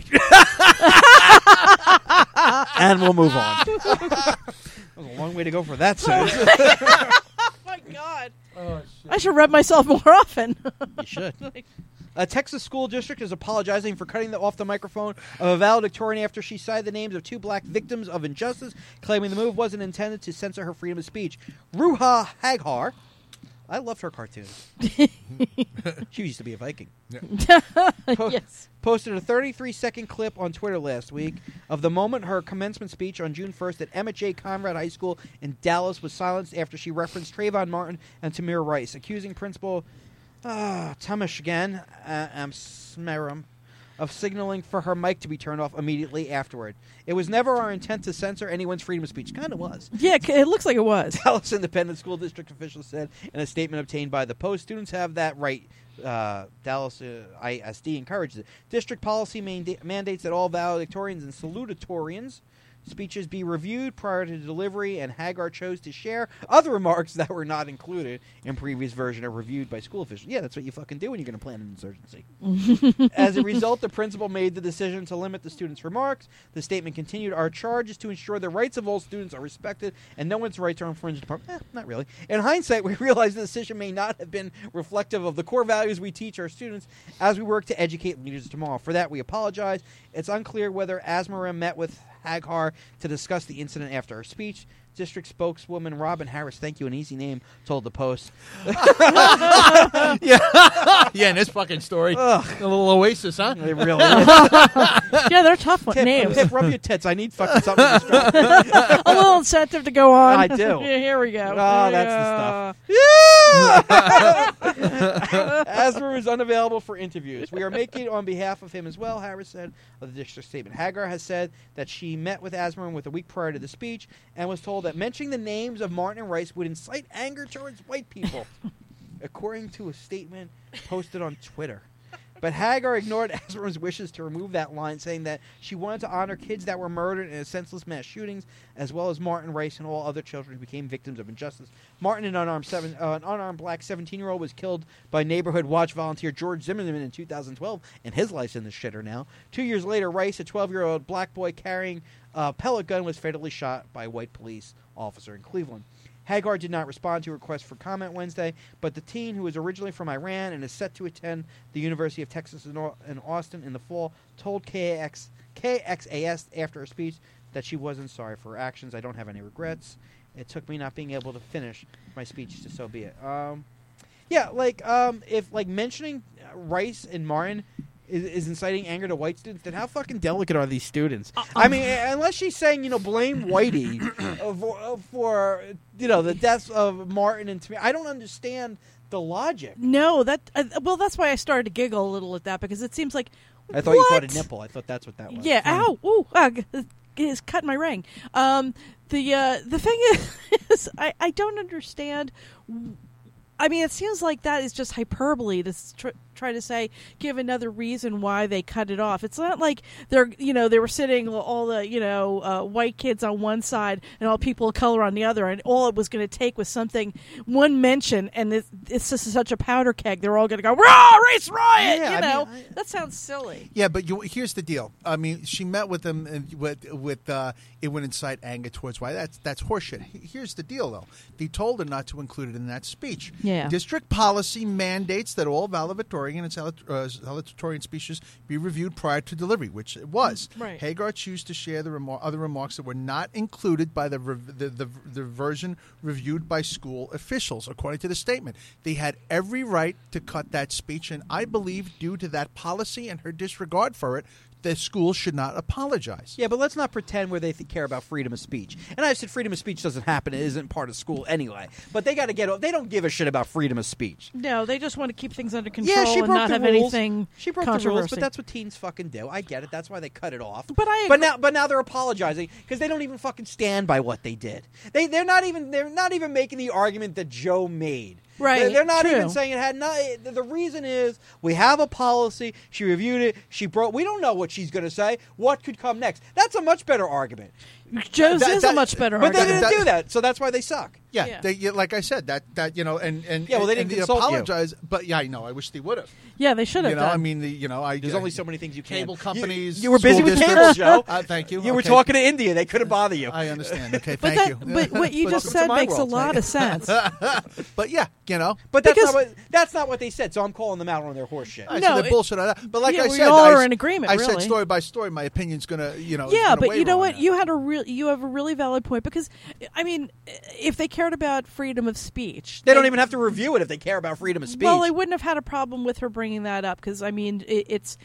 And we'll move on. That was a long way to go for that sentence. Oh my God. I should rub myself more often. You should. A Texas school district is apologizing for cutting off the microphone of a valedictorian after she cited the names of 2 black victims of injustice, claiming the move wasn't intended to censor her freedom of speech. Ruha Hagar. I loved her cartoons. She used to be a Viking. Yes. Posted a 33-second clip on Twitter last week of the moment her commencement speech on June 1st at Emmett J. Conrad High School in Dallas was silenced after she referenced Trayvon Martin and Tamir Rice, accusing Principal Tamashgan Smerum of signaling for her mic to be turned off immediately afterward. It was never our intent to censor anyone's freedom of speech. Kind of was. Yeah, it looks like it was. Dallas Independent School District officials said in a statement obtained by the Post, students have that right. Dallas ISD encourages it. District policy mandates that all valedictorians and salutatorians speeches be reviewed prior to delivery, and Hagar chose to share other remarks that were not included in previous version or reviewed by school officials. Yeah, that's what you fucking do when you're going to plan an insurgency. As a result, the principal made the decision to limit the students' remarks. The statement continued, our charge is to ensure the rights of all students are respected and no one's rights are infringed upon. Not really. In hindsight, we realize the decision may not have been reflective of the core values we teach our students as we work to educate leaders tomorrow. For that, we apologize. It's unclear whether Asmarim met with Hagar to discuss the incident after her speech. District spokeswoman Robin Harris, thank you, an easy name, told the Post. Yeah, in this fucking story. A little oasis, huh? It really is. Yeah, they're tough Tip, names. Pip, rub your tits. I need fucking something to distract. A little incentive to go on. I do. Yeah, here we go. Oh, that's the stuff. Yeah! Asmer is unavailable for interviews. We are making it on behalf of him as well, Harris said of the district statement. Hagar has said that she met with Asmer with a week prior to the speech and was told that mentioning the names of Martin and Rice would incite anger towards white people, according to a statement posted on Twitter. But Hagar ignored Asmer's wishes to remove that line, saying that she wanted to honor kids that were murdered in senseless mass shootings, as well as Martin Rice and all other children who became victims of injustice. Martin, an unarmed black 17-year-old, was killed by neighborhood watch volunteer George Zimmerman in 2012, and his life's in the shitter now. 2 years later, Rice, a 12-year-old black boy carrying a pellet gun, was fatally shot by a white police officer in Cleveland. Hagar did not respond to a request for comment Wednesday, but the teen, who is originally from Iran and is set to attend the University of Texas in Austin in the fall, told KXAS after her speech that she wasn't sorry for her actions. I don't have any regrets. It took me not being able to finish my speech to so be it. If mentioning Rice and Martin is inciting anger to white students, then how fucking delicate are these students? I mean, unless she's saying, blame Whitey for the deaths of Martin and Tamir. I don't understand the logic. No, that's why I started to giggle a little at that, because it seems like, I thought you caught a nipple. I thought that's what that was. Yeah, ow, ooh, it's cutting my ring. The thing is, I don't understand. I mean, it seems like that is just hyperbole try to say, give another reason why they cut it off. It's not like they were sitting all the white kids on one side and all people of color on the other, and all it was going to take was one mention, and it's just such a powder keg. They're all going to go, "Raw race riot!" Yeah, that sounds silly. Yeah, but here's the deal. I mean, she met with them, and with it would incite anger towards white. That's horseshit. Here's the deal, though. They told her not to include it in that speech. Yeah. District policy mandates that all valedictorian and salutatorian speeches be reviewed prior to delivery, which it was. Right. Hagar chose to share the other remarks that were not included by the version reviewed by school officials, according to the statement. They had every right to cut that speech, and I believe due to that policy and her disregard for it, the school should not apologize. Yeah, but let's not pretend where they care about freedom of speech. And I said freedom of speech doesn't happen. It isn't part of school anyway. But they got to get. They don't give a shit about freedom of speech. No, they just want to keep things under control Yeah, she and broke not the have rules. anything. She broke the rules, controversy. but that's what teens fucking do. I get it. That's why they cut it off. But I agree. But now they're apologizing because they don't even fucking stand by what they did. They're not even making the argument that Joe made. Right, They're not true. even saying it had not. The reason is we have a policy. She reviewed it. She broke. We don't know what she's going to say. What could come next? That's a much better argument. Joe's is a much better But they argument. didn't do that, so that's why they suck. Yeah, Yeah. They, like I said, and Yeah, well, they didn't and consult you. apologize. But yeah, I know. I wish they would have. Yeah, they should have You know, done. I mean, There's only so many things you can. cable companies. You were busy school with districts. cable, Joe. Thank you. You were Okay. talking to India. They couldn't bother you. I understand. Okay, but thank you. But what you just Welcome to said my makes world. a lot of sense. But yeah, But Because- that's not what they said. So I'm calling them out on their horse shit. I No, said they're bullshit on that. But like yeah, I we said, all I are s- in agreement, I said really. story by story. My opinion's gonna, Yeah, gonna but you waver know on what? that. You have a really valid point, because I mean, if they cared about freedom of speech, They don't even have to review it if they care about freedom of speech. Well, they wouldn't have had a problem with her bringing that up, because I mean, it's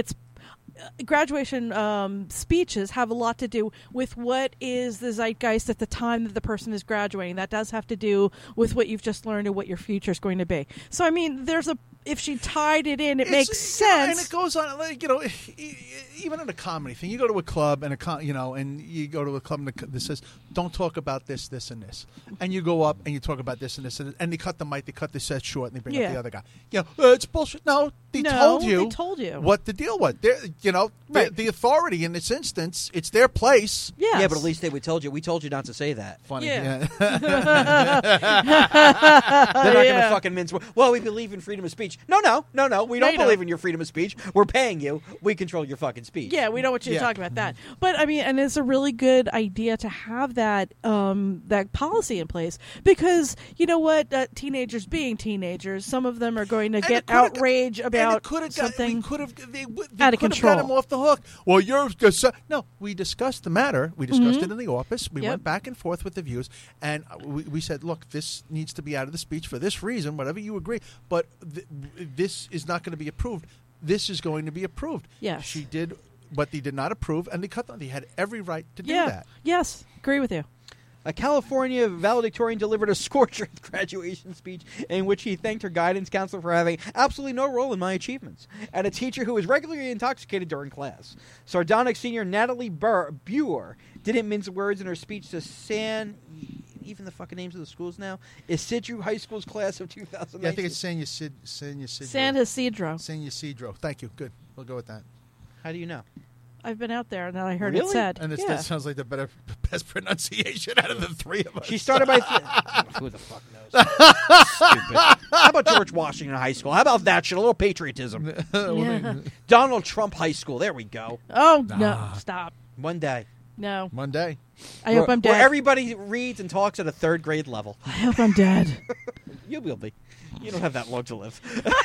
graduation speeches have a lot to do with what is the zeitgeist at the time that the person is graduating. That does have to do with what you've just learned and what your future is going to be. So I mean, if she tied it in, it makes sense. And it goes on, like, even in a comedy thing, you go to a club and and you go to a club that says, "Don't talk about this, this, and this," and you go up and you talk about this and this, and they cut the mic, they cut the set short, and they bring up the other guy. It's bullshit. No, they told you what the deal was. Right. The authority in this instance, it's their place. Yes. Yeah, but at least we told you not to say that. Funny. Yeah. They're not going to Yeah. fucking mince. Well, we believe in freedom of speech. No. We don't They believe don't. in your freedom of speech. We're paying you. We control your fucking speech. Yeah, we don't want you to Yeah. talk about that. But I mean, and it's a really good idea to have that that policy in place, because you know what, teenagers being teenagers, some of them are going to get outrage about something out of control. Got him off the hook. Well, no. We discussed the matter. We discussed it in the office. We Yep. went back and forth with the views, and we said, look, this needs to be out of the speech for this reason. Whatever you agree, but this is not going to be approved. This is going to be approved. Yes. She did what they did not approve, and they cut them. They had every right to do Yeah. that. Yes, agree with you. A California valedictorian delivered a scorcher graduation speech in which he thanked her guidance counselor for having absolutely no role in my achievements, and a teacher who was regularly intoxicated during class. Sardonic senior Natalie Buer didn't mince words in her speech to even the fucking names of the schools now, Isidro High School's class of 2019. Yeah, I think it's San Ysidro. San Ysidro. San Ysidro. Thank you. Good. We'll go with that. How do you know? I've been out there and I heard Really? it said. And yeah. that sounds like the best pronunciation out of the three of us. She started by... Who the fuck knows? Stupid. How about George Washington High School? How about that shit? A little patriotism. Yeah. Donald Trump High School. There we go. Oh, no. Stop. One day. No. Monday. I hope I'm Where dead. everybody reads and talks at a third grade level. I hope I'm dead. You will be. You don't have that long to live.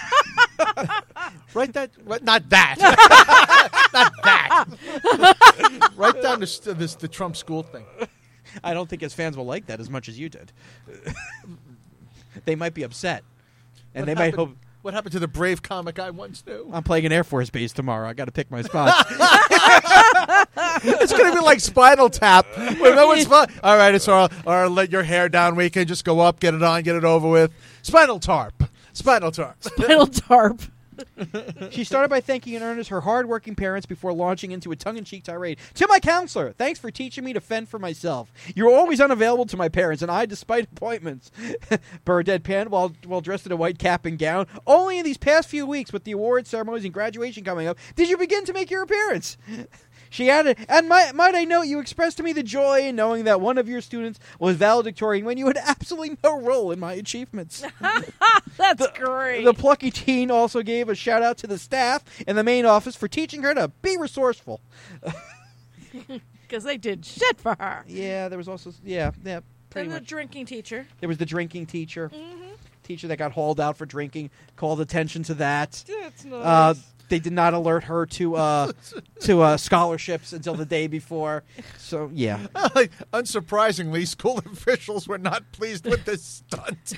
Write that. Not that. Not that. Write down the Trump school thing. I don't think his fans will like that as much as you did. They might be upset. And they might hope... What happened to the brave comic I once knew? I'm playing an Air Force base tomorrow. I got to pick my spots. It's going to be like Spinal Tap. Where no one's fun. All right, it's all. Or let your hair down. We can just go up, get it on, get it over with. Spinal Tarp. Spinal Tarp. Spinal tarp. She started by thanking in earnest her hard-working parents before launching into a tongue-in-cheek tirade. To my counselor, thanks for teaching me to fend for myself. You were always unavailable to my parents, and I, despite appointments. Burr deadpan while dressed in a white cap and gown. Only in these past few weeks, with the award ceremonies and graduation coming up, did you begin to make your appearance. She added, and might I note, you expressed to me the joy in knowing that one of your students was valedictorian when you had absolutely no role in my achievements. That's great. The plucky teen also gave a shout-out to the staff in the main office for teaching her to be resourceful. Because they did shit for her. Yeah, there was also, pretty And the much. drinking teacher. There was the drinking teacher. Mm-hmm. Teacher that got hauled out for drinking, called attention to that. That's nice. They did not alert her to scholarships until the day before. So, yeah. Unsurprisingly, school officials were not pleased with this stunt.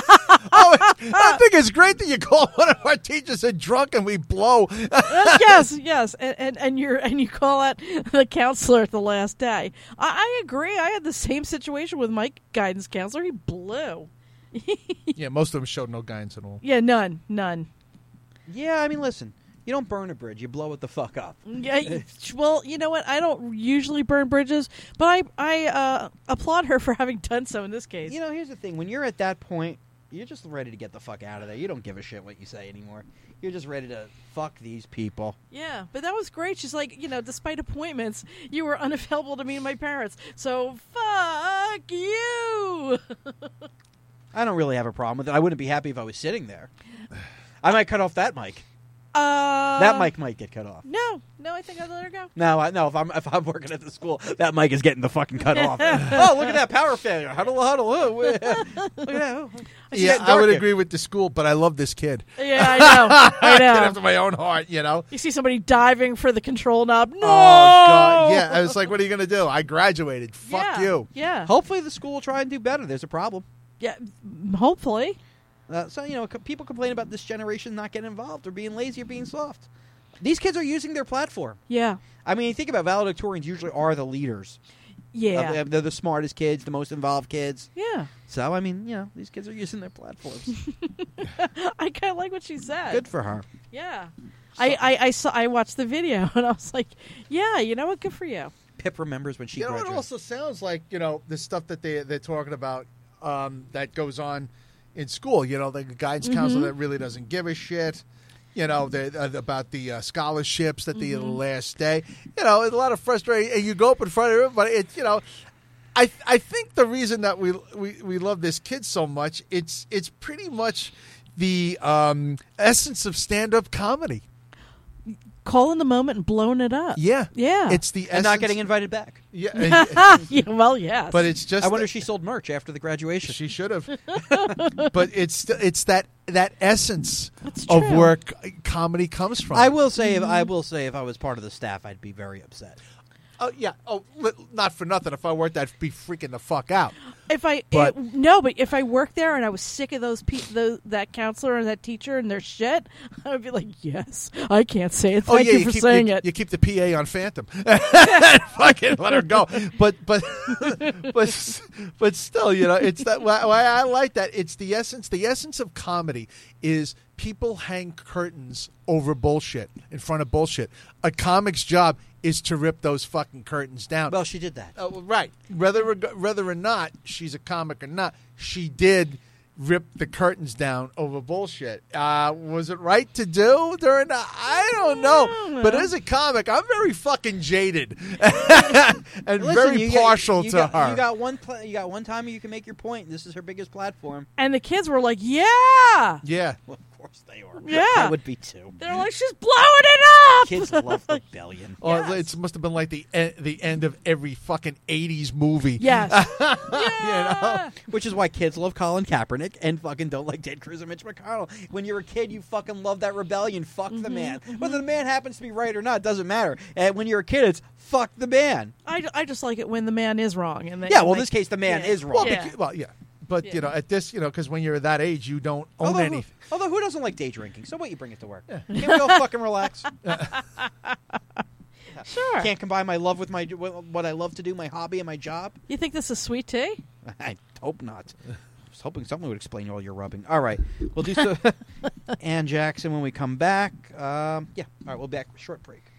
I think it's great that you call one of our teachers a drunk and we blow. Yes, and you call out the counselor at the last day. I agree. I had the same situation with my guidance counselor. He blew. Yeah, most of them showed no guidance at all. Yeah, none. Yeah, I mean, listen. You don't burn a bridge. You blow it the fuck up. Yeah, well, you know what? I don't usually burn bridges, but I applaud her for having done so in this case. You know, here's the thing. When you're at that point, you're just ready to get the fuck out of there. You don't give a shit what you say anymore. You're just ready to fuck these people. Yeah, but that was great. She's like, despite appointments, you were unavailable to meet my parents. So, fuck you. I don't really have a problem with it. I wouldn't be happy if I was sitting there. I might cut off that mic. That mic might get cut off. No, I think I'd let her go. No, if I'm working at the school, that mic is getting the fucking cut off. Oh, look at that power failure! Huddle. Oh, look at that! Oh. Yeah, I would agree with the school, but I love this kid. Yeah, I know. Get after my own heart, You see somebody diving for the control knob. No. Oh God! Yeah, I was like, "What are you going to do?" I graduated. Fuck you. Yeah. Hopefully, the school will try and do better. There's a problem. Yeah. Hopefully. So, people complain about this generation not getting involved or being lazy or being soft. These kids are using their platform. Yeah. I mean, you think about valedictorians usually are the leaders. Yeah. They're the smartest kids, the most involved kids. Yeah. So, I mean, these kids are using their platforms. I kind of like what she said. Good for her. Yeah. I watched the video and I was like, yeah, you know what? Good for you. Pip remembers when she It graduated. also sounds like the stuff that they're talking about that goes on in school. The guidance counselor that really doesn't give a shit. About the scholarships at the last day. A lot of frustration. And you go up in front of everybody. It's I think the reason that we love this kid so much, it's pretty much the essence of stand-up comedy. Calling the moment and blowing it up. Yeah. It's the essence. And not getting invited back. Yeah. Yeah, well, yes. But it's just. I wonder if she sold merch after the graduation. She should have. But it's that essence That's of true. where comedy comes from. I will say, if I was part of the staff, I'd be very upset. Oh yeah. Oh, not for nothing. If I weren't, I'd be freaking the fuck out. But if I worked there and I was sick of that counselor and that teacher and their shit, I would be like, yes, I can't say it. Thank you for saying it. You keep the PA on Phantom. Fucking let her go. But still, it's that. Why I like that. It's the essence. The essence of comedy is people hang curtains over bullshit, in front of bullshit. A comic's job is to rip those fucking curtains down. Well, she did that. Right. Whether or not she's a comic or not, she did rip the curtains down over bullshit. Was it right to do? I don't know. But as a comic, I'm very fucking jaded and very partial to her. You got one time you can make your point. This is her biggest platform. And the kids were like, yeah. Yeah. Well, of course they are. Yeah. I would be too. They're like, she's blowing it up. Kids love rebellion. Or it must have been like the end of every fucking 80s movie. Yes. Which is why kids love Colin Kaepernick and fucking don't like Ted Cruz and Mitch McConnell. When you're a kid, you fucking love that rebellion. Fuck the man. Whether the man happens to be right or not doesn't matter. And when you're a kid, it's fuck the man. I just like it when the man is wrong. And in this case, the man is wrong. Well, yeah. But, at this, because when you're that age, you don't own anything. Although, who doesn't like day drinking? So what, you bring it to work? Yeah. Can't we all fucking relax? Sure. Can't combine my love with what I love to do, my hobby and my job? You think this is sweet tea? I hope not. was hoping someone would explain all your rubbing. All right. We'll do so. Ann Jackson when we come back. Yeah. All right. We'll be back with a short break.